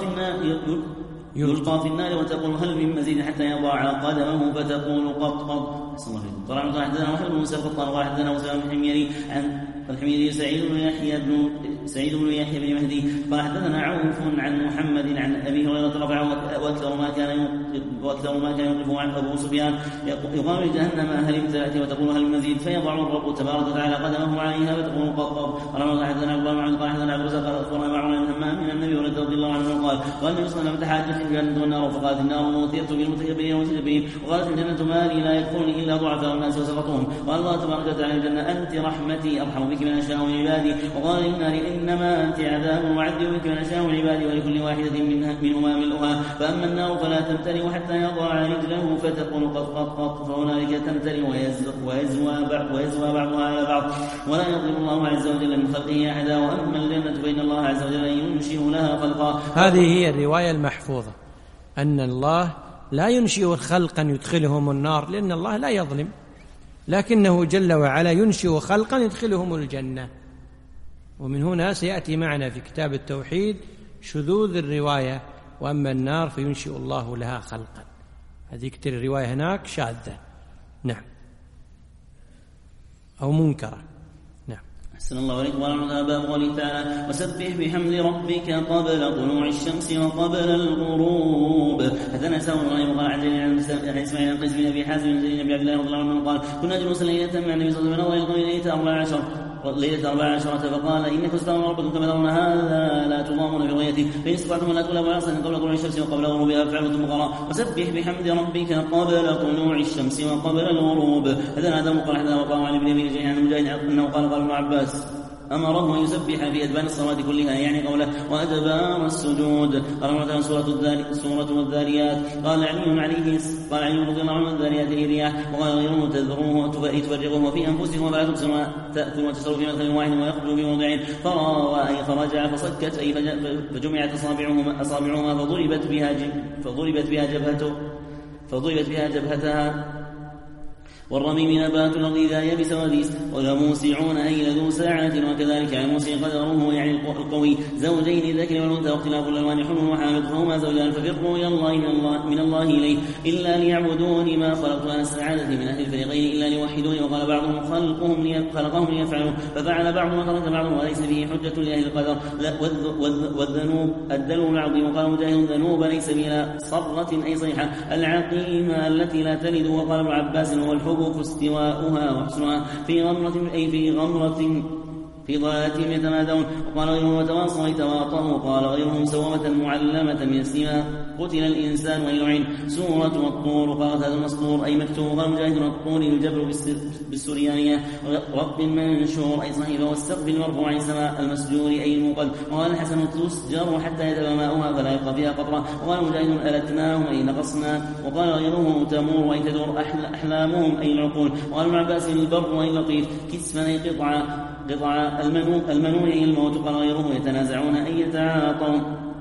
يلقى في النار وتقول هل من مزيد حتى يضع قدمه فتقول قط قال حدثنا محمد بن موسى قال حدثنا وسلام الحميري عن الحميري سعيد بن يحيى بن مهدي قال حدثنا عوف عن محمد عن ابي هريره رفعه واكثر ما كان يوقف عنه ابو سفيان يقال لجهنم هل امتلأت وتقول هل مزيد فيضع الرب تبارك وتعالى قدمه عليها وتقول قط قال حدثنا عبد الله قال حدثنا عبد الرزاق قال اخبرنا معمر عن همام من النبي رضي الله عنه قال النبي صلى الله عليه وسلم تحاجت الجنه والنار فقالت النار مثيرة بالمتكبرين والمتجبرين وقالت الجنه مالي لا يكفرني الا ضعفاء الناس وسقطهم. قال الله تبارك وتعالى الجنه انت رحمتي ارحم بك من أشاء من عبادي. وقال للنار إنما أنت عذاب وعذب بك من أشاء من عبادي ولكل واحدة منهما ملؤها. فأما النار فلا تمتلئ حتى يضع رجله فتقول قط قط قط فهنالك تمتلئ ويزوى بعضها على بعض ولا يظلم الله عز وجل من خلقه أحدا. وأما الجنة فإن الله عز وجل ينشئ لها خلقا. هذه هي الرواية المحفوظة، أن الله لا ينشئ خلقا يدخلهم النار، لأن الله لا يظلم، لكنه جل وعلا ينشئ خلقا يدخلهم الجنة. ومن هنا سيأتي معنا في كتاب التوحيد شذوذ الرواية، وأما النار فينشئ الله لها خلقا. هذه الرواية هناك شاذة، نعم، أو منكرة. نعم. أحسن الله عليكم ورحمة الله. باب قوله تعالى وسبح بحمد ربك قبل طلوع الشمس وقبل الغروب. حدثنا سامر بن قال عن اسماعيل عن قيس بن ابي حازم بن زيد بن عبد الله رضي الله عنه قال كنا جلوسا ليلة مع النبي صلى الله عليه وسلم ليلة 14 فقال إنكم سترون ربكم كما ترون هذا لا تضامون برؤيته فإن استطعتم أن لا تولوا بعصا قبل طلوع الشمس وقبل غروبها فافعلوا ثم قرأ وسبح بحمد ربك قبل طلوع الشمس وقبل الغروب. هذا آدم قال حدثنا وقال عن ابن أبي نجيح عن مجاهد أنه قال ابن عباس أمره أن يسبح في أدبار الصلاة كلها، يعني قوله وأدبار السجود. قال مثلا سورة الذاريات. قال علي رضي الله عنه الذاريات الرياح. وقال غيره تذروه تفرغوه في أنفسهم ولا تبصرون تأكل وتشرب في مدخل واحد ويخرج في موضعين فرجع فصكت أي فجمعت أصابعهما فضربت بها جبهتها. والرميم نبات الأرض إذا يبس وديس ولموسعون أي لذو ساعة. وكذلك على الموسع قدره يعني القوي زوجين الذكر والأنثى واختلاف الألوان حلو وحامد فهما زوجان ففروا إلى الله من الله إليه إلا ليعبدون ما خلقت أنا السعادة من أهل الفريقين إلا ليوحدوني. وقال بعضهم خلقهم ليفعلوا ففعل بعضهم وترك بعضهم وليس فيه حجة لأهل القدر. والذنوب الدلو العظيم. وقال مجاهد ذنوب ليس بلا صرة أي صيحة العقيمة التي لا تلد. وقال ابن عباس هو الحب استواؤها وحسنها في غمرة أي في غمرة في ضلالتهم يتمادون. وقال غيرهم وتواصوا يتواطؤوا. وقال غيرهم سومة معلمة من السماء قتل الإنسان ويلعن. سورة الطور. وقال هذا المسطور أي مكتوب. وقال مجاهد الطور الجبر بالسريانية رب منشور أي صحيفة. والسقف المرفوع أي سماء المسجور أي الموقد. وقال الحسن تسجر حتى يذهب ماؤها فلا يبقى فيها قطرة. وقال مجاهد ألتناهم أي نقصنا. وقال غيره تمور أي تدور أحلامهم أي العقول. وقال ابن عباس البر أي لطيف كسفا أي قطعة المنون أي الموت. قال غيره يتنازعون أي يتعاطون.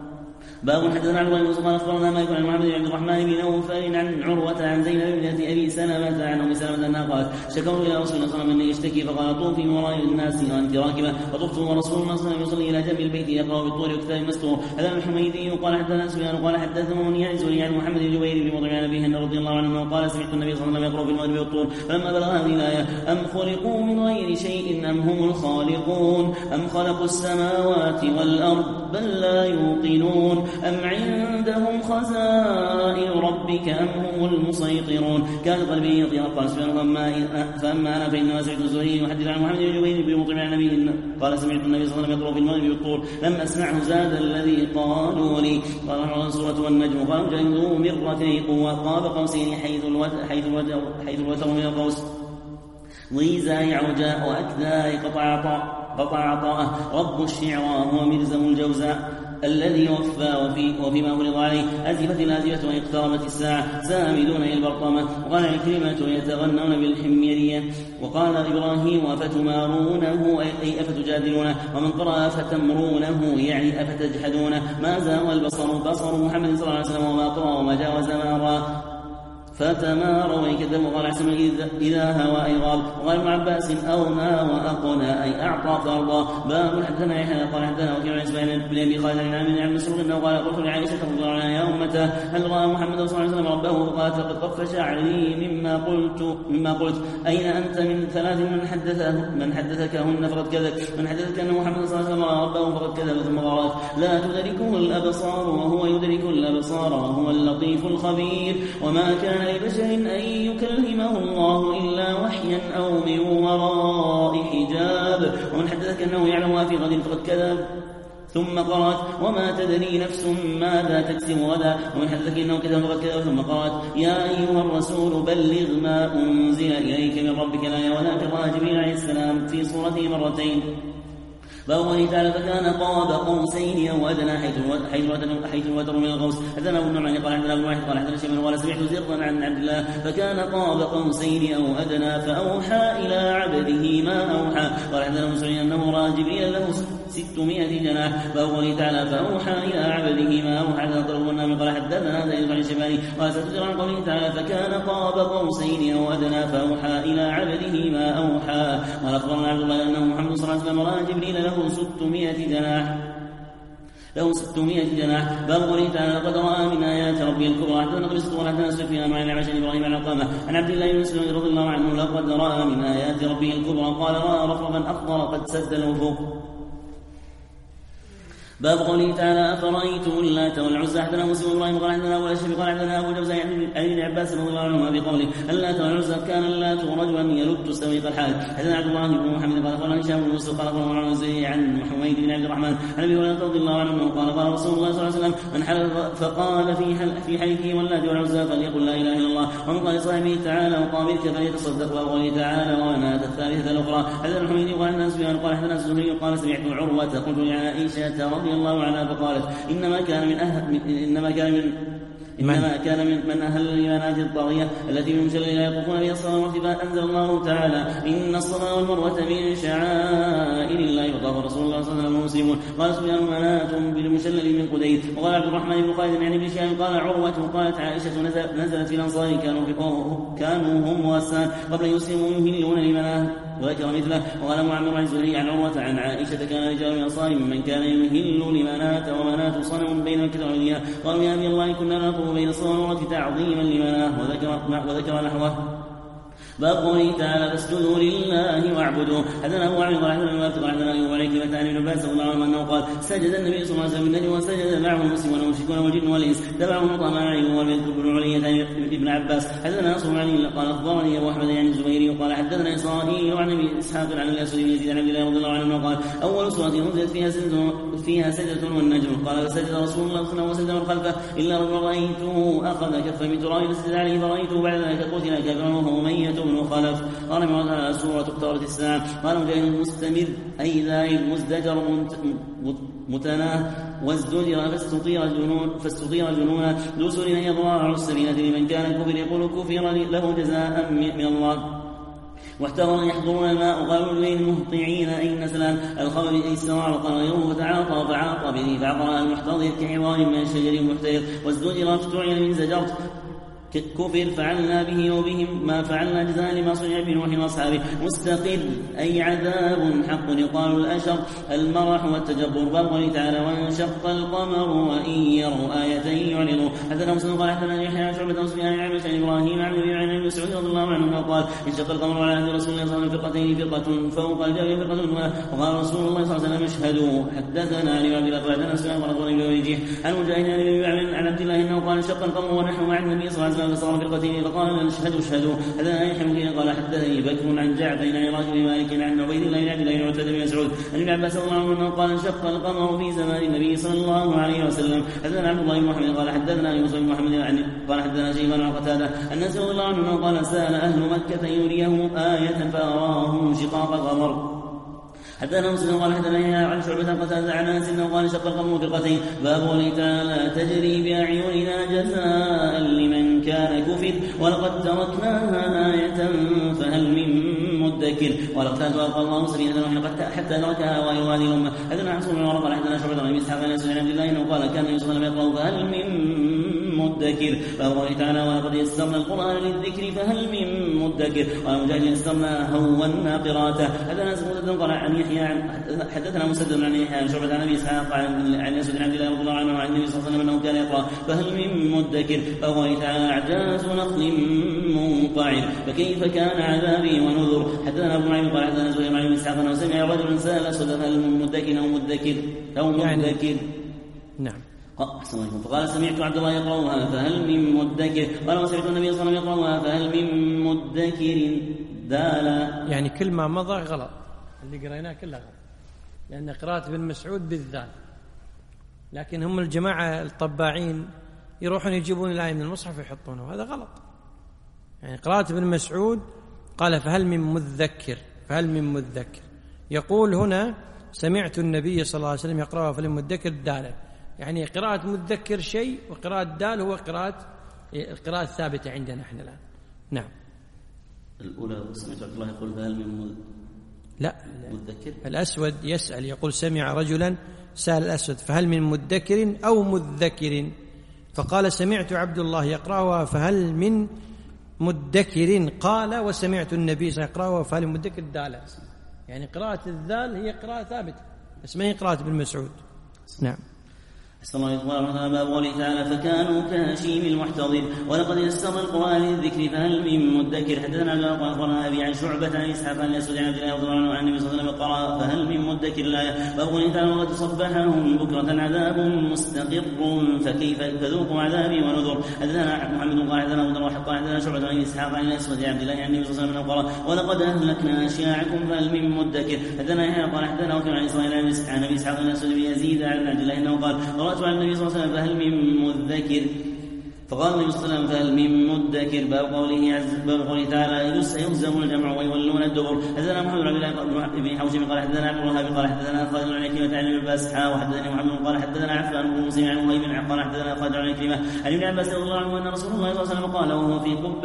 باب حدثنا عن ابي قال اخبرنا مالك عن محمد بن عبد الرحمن بن نوفل عن عروه عن زينب بنت ابي سلمه عن ام سلمه انها قالت شكروا الى رسول الله صلى الله عليه وسلم اني يشتكي فقال طوفي من وراء الناس وانت راكبه فطفت ورسول الله صلى الله عليه وسلم يصلي الى جنب البيت يقرا بالطور وكتاب مسطور. هذا الحميدي قال حدثنا سفيان قال حدثني عن محمد بن جبير بن مطعم عن ابيه رضي الله عنه قال سمعت النبي صلى الله عليه وسلم يقرا في المغرب والطور فلما بلغ هذه الايه ام خلقوا من غير شيء ام هم الخالقون ام خلقوا السماوات والارض بل لا يوقنون ام عندهم خزائن ربك أم هم المسيطرون. كان قلبي يطير. قال سفيان فأما أنا فإنما سمعت الزهري يحدث عن محمد بن جبير بن مطعم عن أبيه قال سمعت النبي صلى الله عليه وسلم يقرأ في المغرب والطور لم أسمعه زاد الذي قالوا لي. قال سورة والنجم. قال مجاهد ذو مرتين قوة قاب قوسين حيث الوتر من القوس ضيزاء عوجاء وأكداء قطع عطاءه رب الشعراء هو ملزم الجوزاء الذي وفيما فرض عليه أزفت الآزفة واقتربت الساعة سامدون إلى البرطمة. وقال الكلمة يتغنون بالحميرية. وقال إبراهيم أفتمارونه أي أفتجادلونه. ومن قرأ أفتمرونه يعني أفتجحدونه. ما زاغ البصر بصر محمد صلى الله عليه وسلم وما طغى وما جاوز ما رأى فتماروا ويكذبوا. وقال عسى إذا هوى أي غاب. وقال ابن عباس أونا وأقنا أي أعطى فرضا. باب حدثنا يحيى قال حدثنا وكيع عن إسماعيل بن أبي خالد عن عامر عن مسروق أنه قال قلت لعائشة رضي الله عنها يا أمته هل رأى محمد صلى الله عليه وسلم ربه فقالت لقد طف شعري مما قلت أين أنت من ثلاث من حدثكهن فقد كذب. من حدثك أن محمد صلى الله عليه وسلم رأى ربه فقد كذب. ثم قالت لا تدركه الأبصار وهو يدرك الأبصار وهو اللطيف الخبير. وما كان لبشر أن يكلمه الله إلا وحيا أو من وراء حجاب. ومن حدثك أنه يعلم ما في غد فقد كذب. ثم قرأت وما تدري نفس ماذا تكسب غدا ومن حدثك إنه كتب فكذا ثم قرأت يا أيها الرسول بلغ ما أنزل إليك من ربك الآية ولا تقرأ جبريل عليه السلام في صورته مرتين. فأوله تعالى فكان قاب قوسين أو أدنى حيث الوتر من الغوث. حدثنا أبو النعمان قال حدثنا أبو واحد قال حدثنا شيخ قال سمعت زرا عن عبد الله فكان قاب قوسين أو أدنى فأوحى إلى عبده ما أوحى. قال حدثنا مسعود أنه رأى جبريل له 600 جناح. فأوله تعالى فأوحى إلى عبده ما أوحى. حدثنا طلب النام قال حدثنا زيد بن الشيباني قال ستذكر عن قوله تعالى فكان قاب قوسين أو أدنى فأوحى إلى عبده ما أوحى. قال أخبرنا عبد الله أنه محمد صلى الله عليه وسلم رأى جبريل له 600 جناح. باب قوله تعالى لقد رأى من آيات ربه الكبرى. حدثنا قبيصة قال حدثنا سفيان عن عمش بن إبراهيم عن علقمة عن عبد الله بن مسعود رضي الله عنه لقد رأى من آيات ربه الكبرى قال رأى رفرفا أخضر قد سد الأفق. باب قوله تعالى أفرأيتم اللات والعزى. حدثنا مسلم بن إبراهيم قال حدثنا أبو الأشهب قال حدثنا أبو جوزاء عن ابن عباس رضي الله عنهما بقوله اللات والعزى كان اللات رجلا يلد سويق الحال. حدثنا عبد الله بن محمد قال قال هشام بن مسلم قال قال عن زيد عن حميد بن عبد الرحمن عن أبي هريرة رضي الله عنه قال قال رسول الله صلى الله عليه وسلم من حلف فقال في حلفه واللات والعزى فليقل لا إله إلا الله ومن قال لصاحبه تعالى وقابلك فليتصدق. وقوله تعالى ومناة الثالثة الأخرى. حدثنا حميد قال حدثنا سفيان قال حدثنا الزهري قال سمعت عروة قلت لعائشة رضي الله عنها فقالت إنما كان من أهل الإيمانات الطاغية التي من مشلل لا يطوفون بها الصلاة والمروة. فأنزل الله تعالى إن الصفا والمروة من شعائر الله وطاف رسول الله صلى الله عليه وسلم المسلمون. قال سفيان مناة بالمشلل من قديد. وقال عبد الرحمن بن خالد يعني بن شهاب قال عروة قالت عائشة نزلت في الأنصار كانوا هم واسان قبل يسلموا يهلون لمناه وذكر مثله. وقال معمر عن الزهري عن عروة عن عائشة كان رجال من الأنصار من كان يهل لمناة ومناة صنم بين مكة والمدينة قالوا يا أبي الله كنا نطوف بين الصفا والمروة تعظيما لمناه وذكر نحوه. باب قوله تعالى فاسجدوا لله واعبدوه. حدثنا ابو عمرو قال حدثنا ايوب وعكرمة عن ابن عباس رضي الله عنه انه قال سجد النبي صلى الله عليه وسلم بالنجم وسجد معه المسلمون والمشركون والجن والانس تبعهم طمعا عليه والبيت بن علي ابن عباس. حدثنا نصر علي قال اخبرني ابو احمد عن الزبيري وقال حدثنا اسرائيل عن ابي اسحاق عن الاسود بن يزيد عن عبد الله رضي الله عنه قال اول سوره نزلت فيها سجدة والنجم. قال فسجد رسول الله صلى الله عليه وسلم وسجد من خلفه الا رجل رايته اخذ كفا من تراب فسجد عليه فرأيته بعد ذلك قتل كافرا وهو أمية بن خلف. قال من سورة اقتربت الساعة. قال مجاهد المستمر أي ذائل مزدجر متناه وازدجر فاستطير الجنون ذو سر يضاع السفينة لمن كان كفر يقول كفر له جزاء من الله. واحتروا يحضرون الماء وقالوا الليل مهطعين أين سلام الخبر أي السراع. وقال يوم فتعاطى فعاطى به فعقر المحتضر كعظام من شجر محتير وازدجر فتعين من زجرت كفر فعلنا به وبهم ما فعلنا جزاء لما صنع بنوح واصحابه. مستقر أي عذاب حق يقال الأشر المرح والتجبر. باب تعالى وانشق القمر وإن يروا آية يعرضوا. حدثنا مسلم قال حدثنا يحيى عن شعبة وسفيان عن إبراهيم عن ابن مسعود رضي الله عنه قال انشق القمر على عهد رسول الله صلى الله عليه وسلم فرقتين فرقة فوق الجبل فرقة دونها. وقال رسول الله صلى الله عليه وسلم اشهدوا. حدثنا علي بن ابي حدثنا سفيان ورضوان بن وجيح عن مجاهد عن عبد الله انه قال انشق القمر ونحن مع النبي صلى الله عليه وسلم فصار فرقتين فقال اشهدوا. حدثنا يحيى قال حدثني بكر عن جعفر عن راجل مالك عن عبيد الله بن عبد الله بن عتبة بن مسعود عن ابن عباس رضي الله عنه قال انشق القمر في زمان النبي صلى الله عليه وسلم. حدثنا عبد الله بن محمد قال حدثنا يوسف بن محمد قال حدثنا شيبان عن قتادة أنس رضي الله عنه قال سأل أهل مكة يريهم آية فأراهم شقاق القمر. حدثنا مسلم قال حدثنا عن شعبة قتادة عن أنس انه قال انشق القمر فرقتين. باب قوله تعالى تجري بأعيننا جزاء لمن كان كفر ولقد تركناها آية فهل من مدكر. ولقد ألقى الله سفينة حتى تركها وإلى هذه الأمة. حدثنا حسن بن قال حدثنا شعبة عن إسحاق عن سفيان عبد الله انه قال كان النبي صلى الله عليه وسلم يقرأ فهل من مدكر. باب قوله تعالى ولقد يسرنا القرآن للذكر فهل من مدكر. قال مجاهد يسرنا هونا قراءته. حدثنا مسدد قال عن يحيى حدثنا مسدد عن يحيى عن شعبة عن ابي اسحاق عن اسود بن عبد الله رضي الله عنه عن النبي صلى الله عليه وسلم انه كان يقرأ فهل من مدكر. فقال تعالى اعجاز نخل منقعر فكيف كان عذابي ونذر. حدثنا ابو معين قال حدثنا زهير عن ابي اسحاق انه سمع رجلا سال اسود هل من مدكر او مدكر نعم. فقال سمعت عبد الله يقرأها فهل من مدكر. قال وسمعت النبي صلى الله عليه وسلم يقرأها فهل من مدكر دالا. يعني كل ما مضى غلط اللي قرأناه كله غلط لأن قراءة ابن مسعود بالذال لكن هم الجماعة الطباعين يروحون يجيبون الآية من المصحف ويحطونه، وهذا غلط. يعني قراءة ابن مسعود قال فهل من مذكر، فهل من مذكر، يقول هنا سمعت النبي صلى الله عليه وسلم يقرأها فهل من مذكر دالة، يعني قراءة مذكر شيء وقراءة دال هو القراءة الثابتة عندنا احنا الآن. نعم. الأولى سمعت عبد الله يقول فهل من لا مذكر. الأسود يسأل يقول سمع رجلا سأل الأسود فهل من مدكر أو مذكر، فقال سمعت عبد الله يقرأها فهل من مدكر، قال وسمعت النبي صلى الله عليه وسلم يقرأها فهل من مدكر دالة، يعني قراءة الذال هي قراءة ثابتة بس ما هي قراءة ابن مسعود. نعم. أحسن الله إليكم. باب قوله تعالى فكانوا كهشيم المحتضر. ولقد يسر القرآن للذكر فهل من مدكر. حدثنا عبد الله قال أخبرنا أبي عن شعبة عن إسحاق عن الأسود عن عبد الله رضي الله عنه عن النبي صلى الله عليه وسلم قرأ فهل من مدكر الآية. باب قوله تعالى وقد صبحهم بكرة عذاب مستقر فكيف فذوقوا عذابي ونذر. حدثنا محمد قال حدثنا أبو داود قال حدثنا شعبة عن إسحاق عن الأسود عن عبد الله عن النبي صلى الله عليه وسلم قرأ ولقد أهلكنا أشياعكم فهل من مدكر. حدثنا يحيى قال حدثنا وكيع عن إسرائيل عن أبي إسحاق عن الأسود بن يزيد عن عبد الله أنه قال قرأت على النبي صلى الله عليه وسلم فهل من مذكر. فقال النبي صلى الله عليه وسلم فهل من مدكر. باب قوله تعالى يهزم الجمع ويولون الدبر. حدثنا محمد بن عبد الله بن حوشب قال حدثنا عبد الوهاب قال حدثنا خالد بن عكرمة عن ابن عباس وحدثني محمد قال حدثنا عفان بن مسلم عن وهيب قال حدثنا خالد بن عكرمة عن ابن عباس رضي الله عنه ان رسول الله صلى الله عليه وسلم قال وهو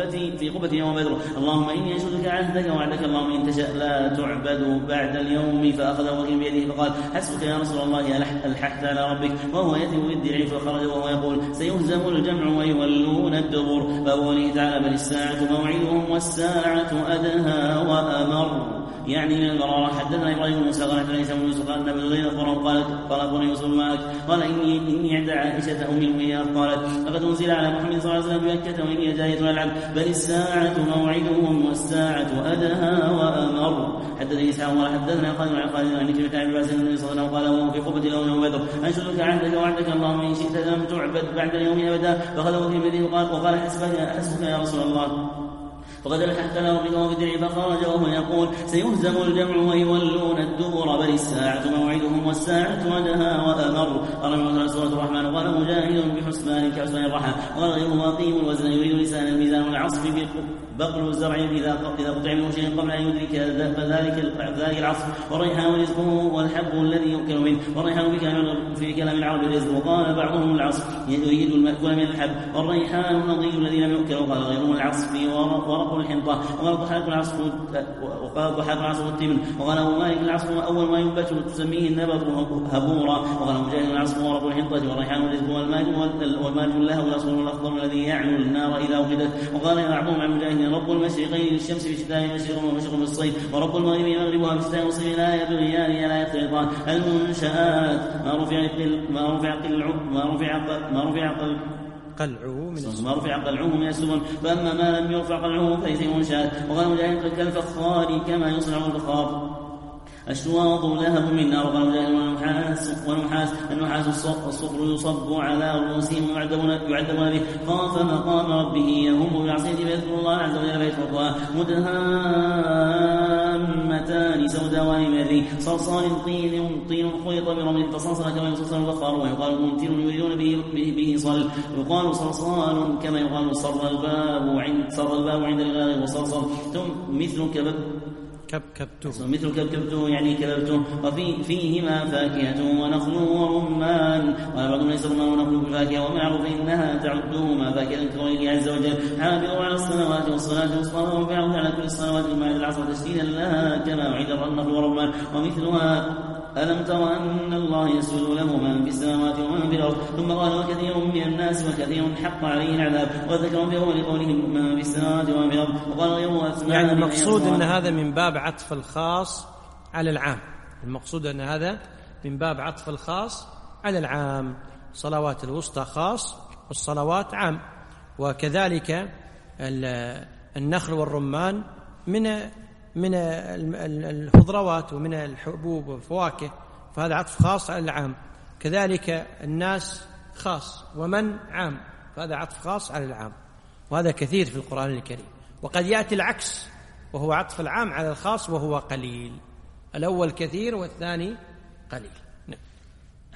في قبة يوم بدر اللهم اني اشهدك عهدك وعدك اللهم ان تشاء لا تعبد بعد اليوم. فاخذ وكيل بيده فقال حسبك يا رسول الله الححت على ربك. وهو يأتي بالدرع فخرج وهو يقول سيهزم الجمع ويولون الدبر. فقوله تعالى بل الساعة موعدهم والساعة أدهى وأمر يعني من المرارة. حدثنا إبراهيم بن موسى قال حدثنا عيسى بن يوسف قال النبي غير قال أخبرني يوسف معك قال إني عند عائشة أم المؤمنين قالت لقد أنزل على محمد صلى الله عليه وسلم بمكة وإني جارية ألعب بل الساعة موعدهم والساعة أدهى وأمر. حدثني إسحاق قال حدثنا خالد بن خالد عن كلمة عن عباس النبي صلى الله عليه وسلم قال وهو في قبة يوم بدر أنشدك عهدك وعدك اللهم إن شئت لم تعبد بعد اليوم أبدا. فأخذه في بيده وقال حسبك يا رسول الله فقد لحقت له بقوم الدرع فخرج وهو يقول سيهزم الجمع ويولون الدبر بل الساعة موعدهم والساعة أدهى وأمر. قال من سورة الرحمن قال مجاهد بحسبان كحسبان الرحى وقال غيره أقيم الوزن يريد لسان الميزان والعصف بقل الزرع إذا قطع منه شيء قبل أن يدرك ذلك العصف. والريحان رزقه والحب الذي يؤكل منه والريحان في كلام العرب الرزق. وقال بعضهم العصف يريد المأكل من الحب والريحان النضيج الذي لم يؤكل. وقال غيره العصف ورق الحنطة. وقال ضحاك العصف التمن. وقال أبو مالك العصف أول ما ينبت تسميه النبت هبورا. وقال مجاهد العصف ورق الحنطة والريحان الرزق والماء اللهب والأصفر والأخضر الذي يعلو النار إذا أوقدت. وقال بعضهم عن مجاهد رب المشرقين للشمس في الشتاء مشرق ومشرق في الصيف ورب المغرب مغربها في الشتاء والصيف لا يبغيان لا يختلطان. المنشآت ما رفع قلعه من السفن فأما ما لم يرفع قلعه فليس منشآت. وقال مجاهد كالفخار كما يصنع الفخار. الشواظ لهب من نار. وقال مجاهد والنحاس الصفر يصب على رؤوسهم يعذبون به. خاف مقام ربه يهم بعصيه فيذكر الله عز وجل فيتركها. مدهامتان سوداوان من ذي صلصال طين خلط برمل فصلصل كما يصلصل البخار. ويقال ممتر يريدون به صل. يقال صلصال كما يقال صر الباب عند الغار وصلصل مثل كبكبته يعني كببته. وفيهما فاكهة ونخل ورمان. وقال بعضهم ليس الرمان ونخل بفاكهة ومعروف إنها تعدهما فاكهة كقوله عز وجل حافظوا على الصلوات والصلاة الوسطى وانفعوا على كل الصلوات بعد العصر تشديدا لها كما وعد النخل والرمان ومثلها. ألم تر أن الله يسجد له من في السماوات ومن في الأرض. ثم قال وكثير من الناس وكثير حق عليه العذاب. وذكرهم في أول قولهم من في السماوات ومن في الأرض. وقال يوم يعني المقصود أن هذا من باب عطف الخاص على العام. المقصود أن هذا من باب عطف الخاص على العام. صلوات الوسطى خاص والصلوات عام. وكذلك النخل والرمان من الخضروات ومن الحبوب والفواكه فهذا عطف خاص على العام. كذلك الناس خاص ومن عام فهذا عطف خاص على العام. وهذا كثير في القرآن الكريم. وقد يأتي العكس وهو عطف العام على الخاص وهو قليل. الأول كثير والثاني قليل.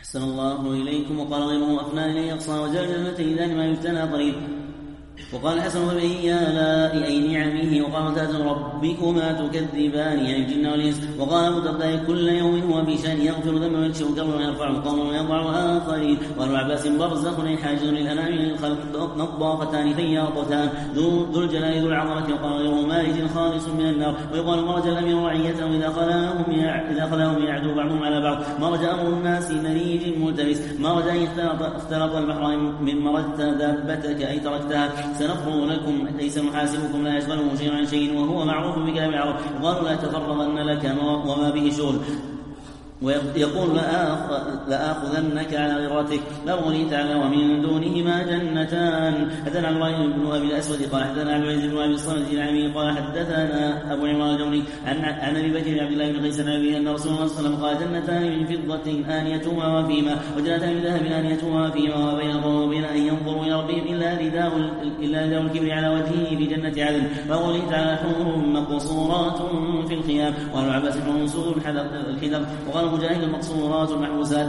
أحسن الله إليكم. وقال غيره أفنى إليه أقصى وجعل جنتين دان ما يفتنى قريب. وقال حسن فبأي آلاء أي نعمه. وقال تأذن ربكما تكذبان يعني الجن والإنس. وقال أبو الدرداء كل يوم هو في شأن يغفر ذنبا ويكشف كربا ويرفع قوما ويضع آخرين. وقال ابن عباس برزخ أي حاجز للأنام للخلق نضافتان خياطتان ذو الجلال ذو العظمة. وقال غيره مارج خالص من النار. ويقال مرج الأمير رعيته إذا خلاهم يعدو بعضهم على بعض. مرج أمر الناس مريج ملتبس. مرج أي اختلط البحر من مرجت دابتك أي تركتها. سنفرغ لكم أي سنحاسبكم لا يشغله شيء عن شيء وهو معروف بكلام العرب. وقالوا لا تفرغن لك وما به شغل. ويقول لآخذنك على غرتك. لقوله تعالى ومن دونهما جنتان. حدثنا عبد الله بن أبي الأسود قال حدثنا عبد العزيز بن أبي الصمد العمي قال حدثنا أبو عمران الجوني عن أبي بكر بن عبد الله بن قيس النبي أن رسول الله صلى الله عليه وسلم قال جنتان من فضة آنيتهما وفيما وجنتان من ذهب آنيتهما وفيما وبينهما وبين أن ينظروا إلى ربهم إلا رداء الكبر على وجهه في جنة عدن. وقوله تعالى حور مقصورات في الخيام. وقال عباس بن منصور الحذر. وقال مجاهد المقصورات المحبوسات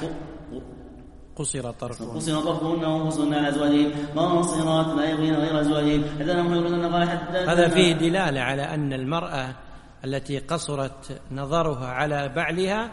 قصر طرفهن وانفسهن على ازواجهم قاصرات لا يبغين غير ازواجهم. هذا فيه دلاله على ان المراه التي قصرت نظرها على بعلها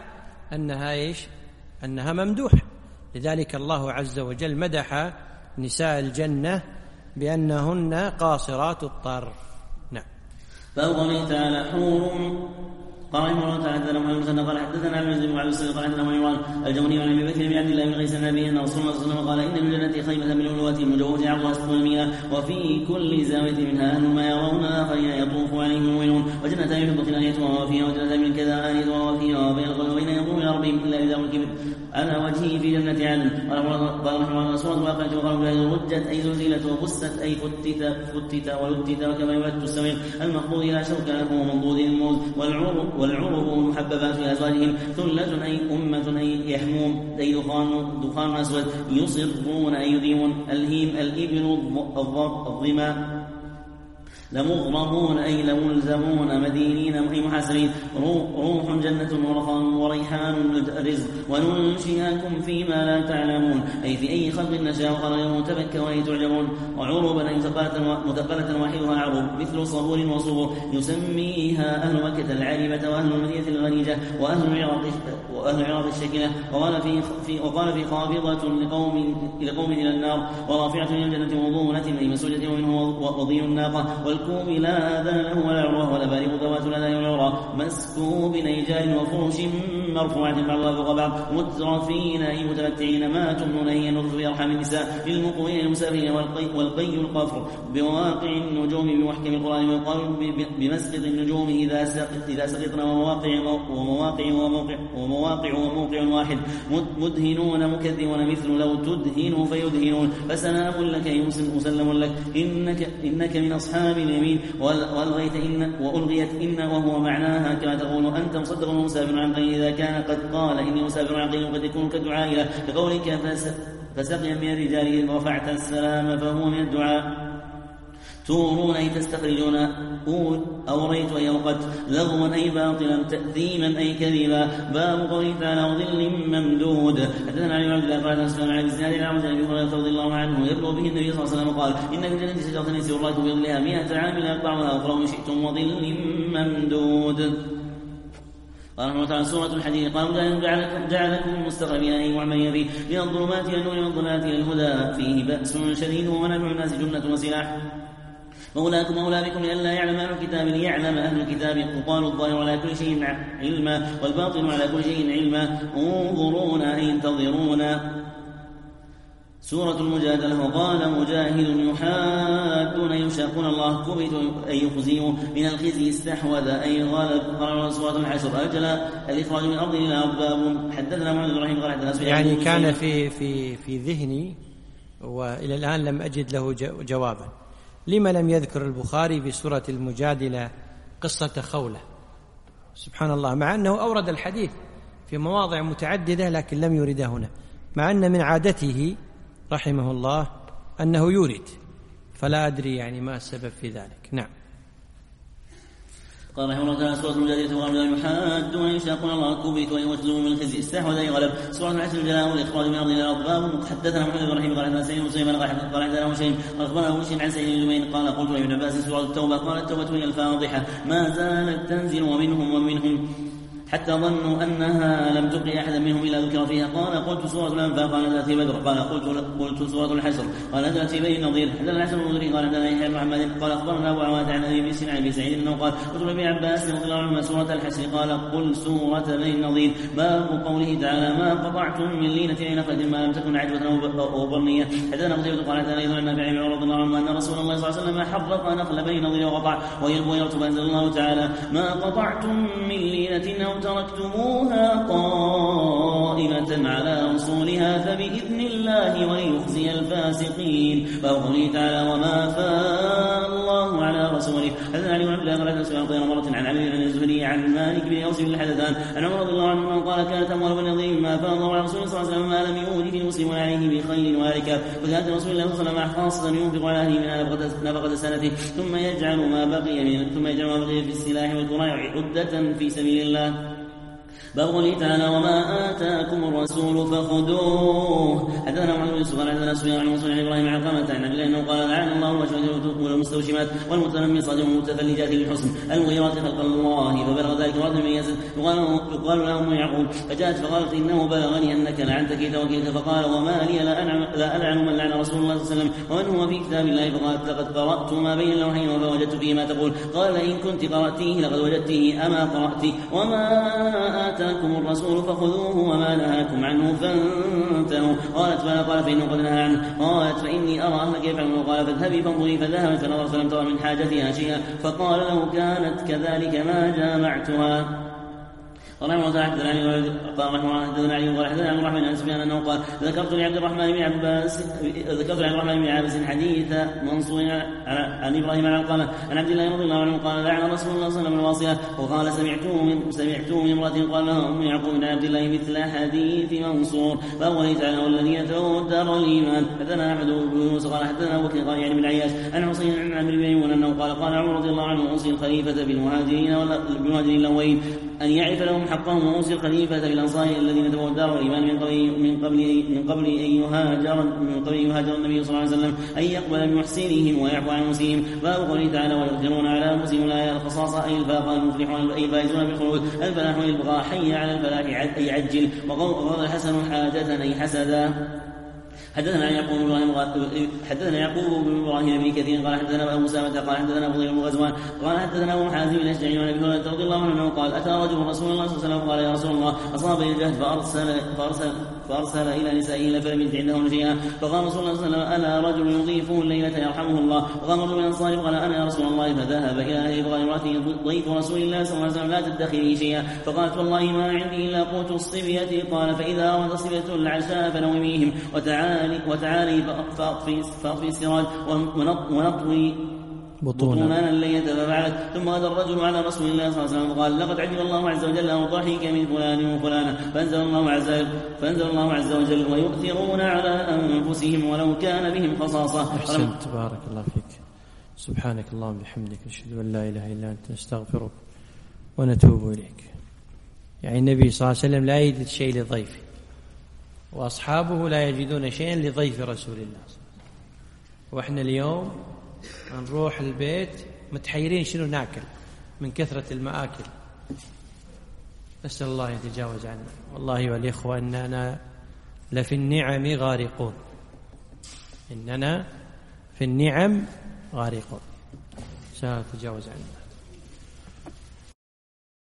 انها ممدوحه. لذلك الله عز وجل مدح نساء الجنه بانهن قاصرات الطرف. نعم. فقال تعالى حور. قال عمران حدثنا محمد قال حدثنا عبد العزيز بن عبد الصديق قال حدثنا عمران الجوني عن ابي بكر بن عبد الله بن قيس النبي ان رسول الله صلى الله عليه وسلم قال ان الجنه خيمه من علوات مجوز عرضها 600 مياه وفي كل زاويه منها اهل ما يرون اخرين يطوف عليهم المؤمنون. وجنتان من فضه انيتهما وفيها وجنتان من كذا انيتهما وفيها وبين القلب وبين يقوم الى ربهم الا اذا الكبر على وجهه في جنه عدن. قال رحمه الله سوره واقعه. وقالوا رجت اي زلزلت وبست اي فتت ولتت وكما يبت السمير المقبوض الى شوك له ومنضود الموز والعرب محببات في أزواجهم. ثلة أي أمة أي يحموم أي دخان أسود يصرون أي يذيمون. الهيم الإبل الظما لمغرمون أي لملزمون مدينين أي محاسبين. روح جنة وريحان رزق وننشئكم فيما لا تعلمون أي في أي خلق نشاء. وقال تفكروا أي تعجبون. وعروبا أي مثقلة واحدها عروب مثل صبور وصبور يسميها أهل مكة العربة وأهل المدينة الغنيجة وأهل العراق الشكلة. وقال في خافضة لقوم إلى النار ورافعة إلى الجنة وضونة أي مسوجة ومنه وضي الناقة والكوب لا آذان له ولا عروة ولا بارق ذوات الآذان والعروة مسكوب أي جار وفرش مرفوعة بعضها فوق بعض مترفين أي متمتعين ما تمنون أي النطف في أرحام النساء للمقوين المسافرين والقي القفر بواقع النجوم بمحكم القرآن. ويقال بمسقط النجوم إذا سقطنا ومواقع وموقع واحد مدهنون مكذبون مثل لو تدهنوا فيدهنون. فسلام لك أي مسلم لك إنك من أصحاب اليمين. وألغيت إن وهو معناها كما تقول أنت مصدق ومسافر عن قيل إذا كان قد قال إني مسافر عن قيل قد يكون كالدعاء له لقولك فسقيا من الرجال رفعت السلام فهو من الدعاء. تورون أي تستخرجون أوريت أي أوقت لغوا أي باطلا تأثيما أي كذبا. باب قوله تعالى وظل ممدود. حدثنا علي بن عبد الله قال حدثنا عن الزناد عن عبد الله رضي الله عنه يبلغ به النبي صلى الله عليه وسلم قال إن في الجنة شجرة يسير الله بظلها 100 عام لا يقطعها أخرى إن شئتم وظل ممدود. قال رحمه الله تعالى سورة الحديد. قال جعلكم مستقيمين أي معمرين به من الظلمات إلى النور والظلمات إلى الهدى فيه بأس شديد ومنافع الناس جنة وسلاح. مولاكم أولى بكم لئلا يعلم أهل الكتاب ليعلم أهل الكتاب. وقال الظاهر على كل شيء علما والباطن على كل شيء علما. انظرون أي انتظرون. سورة المجادلة. وقال مجاهد يحادون يشاقون الله كبتوا أي يخزيوا من الخزي استحوذ أي غالب. قال سورة الحشر أجل الإخراج من الأرض إلى أرباب. حدثنا محمد بن إبراهيم قال حدثنا يعني كان في ذهني وإلى الآن لم أجد له جوابا. لما لم يذكر البخاري في سورة المجادلة قصة خولة؟ سبحان الله، مع أنه أورد الحديث في مواضع متعددة لكن لم يرده هنا، مع أن من عادته رحمه الله أنه يورد، فلا أدري يعني ما السبب في ذلك. نعم. قال رحمه الله تعالى: سورة المجادلة وقال يحادون يشاقون الله كبرت ويوجدون من الخزي استحوذ أي غلب. سورة العشر الجلاء والإخراج من الأرض إلى الأرض. باب حدثنا محمد بن رحيم قال حدثنا سعيد بن سليمان قال حدثنا هشيم أخبرنا هشيم عن سعيد بن جبير قال قلت لابن عباس: سورة التوبة. قال: التوبة هي الفاضحة ما زالت تنزل ومنهم حتى ظنوا أنها لم تبق أحدا منهم إلا ذكر فيها. قال: قلت: سورة الأنفال. قال: نزلت في بدر. قال: قلت: سورة الحشر. قال: نزلت في بني النضير. حدثنا الحسن بن مدري قال: حدثنا يحيى بن محمد قال: أخبرنا أبو عواد عن أبي بكر عن أبي سعيد أنه قال: قلت لابن عباس رضي الله عنهما: سورة الحشر. قال: قل سورة بني النضير. باب قوله تعالى: ما قطعتم من لينة أي نخلة ما لم تكن عجوة أو برنية. حدثنا قتيبة قال: حدثنا أيضا عن نافع رضي الله عنه أن رسول الله صلى الله عليه وسلم حرق نخل بني النضير وقطع وهي البويرة. فأنزل الله تعالى: ما قطعتم من لينة أو تركتموها قائمة على أصولها فبإذن الله وليخزي الفاسقين. فقوله تعالى: وما فاء الله على رسوله. حدثنا علي بن عبد الله قال: سئل مرة عن علي بن الزهري عن مالك بن أوس بن الحدثان عن عمر رضي الله عنه قال: كانت أموال بني النضير ما فاء الله على رسوله صلى الله عليه وسلم ما لم يؤذ المسلمون عليه بخير واركة. فكانت رسول الله صلى الله عليه وسلم خاصة ينفق على أهله من نفقة سنته ثم يجعل ما بقي في السلاح والذراع عدة في سبيل الله. باب قوله تعالى: وما آتاكم الرسول فخذوه. حدثنا محمد بن يوسف قال: حدثنا سفيان عن منصور عن ابراهيم عن قامة عن عبد الله انه قال: لعن الله الواشمات والمستوشمات والمتنمصات والمتفلجات بالحسن المغيرات خلق الله. فبلغ ذلك امرأة من يزن يقال لها أم يعقوب فجاءت فقالت: إنه بلغني أنك لعنت كيت وكيت. فقال: وما لي لا ألعن من لعن رسول الله صلى الله عليه وسلم ومن هو في كتاب الله. فقالت: لقد قرأت ما بين اللوحين فوجدت فيه ما تقول. قال: لئن كنت قرأتيه لقد وجدته أما قرأت. وما آتاكم الرسول فخذوه وما نهاكم عنه فانتهوا. قالت: فلا. قال: فإنه قد نهى عنه. قالت: فإني أرى أهلك يفعلون. قال: فاذهبي فانظري. فذهبت فنظرت فلم ترى من حاجتها شيئا. فقال له: كانت كذلك ما جامعتها. قال رحمه الله حدثنا علي قال: حدثنا عبد الرحمن بن سفيان انه قال: ذكرت لعبد الرحمن بن عباس حديث منصور عن ابراهيم عن علقمة عن عبد الله رضي الله عنه قال: لعن رسول الله صلى الله عليه وسلم الواصلة. وقال: سمعته من امرأة قال لها أم يعقوب بن عبد الله مثل حديث منصور. فأوله تعالى: والذين تبوأوا الدار الإيمان. حدثنا أحمد بن يونس قال: حدثنا أبو بكر قال يعني بن عياش عن حسين عن عمرو بن ميمون انه قال: قال عمر رضي الله عنه: أوصي الخليفة بالمهاجرين الأولين أن يعرف لهم حقهم، وأوصي الخليفة بالأنصار الذين تبوأوا الدار والإيمان من قبل أن يهاجر النبي صلى الله عليه وسلم أن يقبل بمحسنهم ويعفو عن مسيهم. باب قوله تعالى: ويؤثرون على أنفسهم الآية الخصاصة أي الفاقة المفلحون أي الفائزون بالخلود. الفلاح والبغاء حي على الفلاح أي عجل. وقول الحسن حاجة أي حسدا. حدثنا يعقوب بن ابراهيم بن كثير قال: حدثنا ابو اسامه قال: حدثنا ابو بن غزوان قال: حدثنا ابو حازم الاشجعي عن ابي هريره رضي الله عنه قال: اتى رجل رسول الله صلى الله عليه وسلم قال: يا رسول الله اصابني الجهد فارسل الى نسائه فلم يجد عندهن شيئا. فقال رسول الله صلى الله عليه وسلم: الا رجل يضيفه الليله يرحمه الله. وقام رجل من الانصار قال: انا يا رسول الله. فذهب الى اهله فقال امراته: ضيف رسول الله صلى الله عليه وسلم لا تدخري شيئا. فقالت: والله ما عندي الا قوت الصبيه. قال: فاذا اراد الصبيه العشاء فنوميهم وتعالي فاطفي السراج ونطوي بطوننا الليلة. ففعلت. ثم غدا الرجل على رسول الله صلى الله عليه وسلم قال: لقد عجب الله عز وجل أن ضحك من فلان وفلانة. فأنزل الله عز وجل: ويؤثرون على أنفسهم ولو كان بهم خصاصة. أحسنت، بارك الله فيك. سبحانك اللهم وبحمدك نشهد أن لا إله إلا أنت نستغفرك ونتوب إليك. يعني النبي صلى الله عليه وسلم لا يجد شيء لضيفه، وأصحابه لا يجدون شيئا لضيف رسول الله. وإحنا اليوم نروح البيت متحيرين شنو ناكل من كثرة المآكل. نسأل الله يتجاوز عنا. والله والإخوة إننا لفي النعم غارقون، إننا في النعم غارقون. سأتجاوز عنا.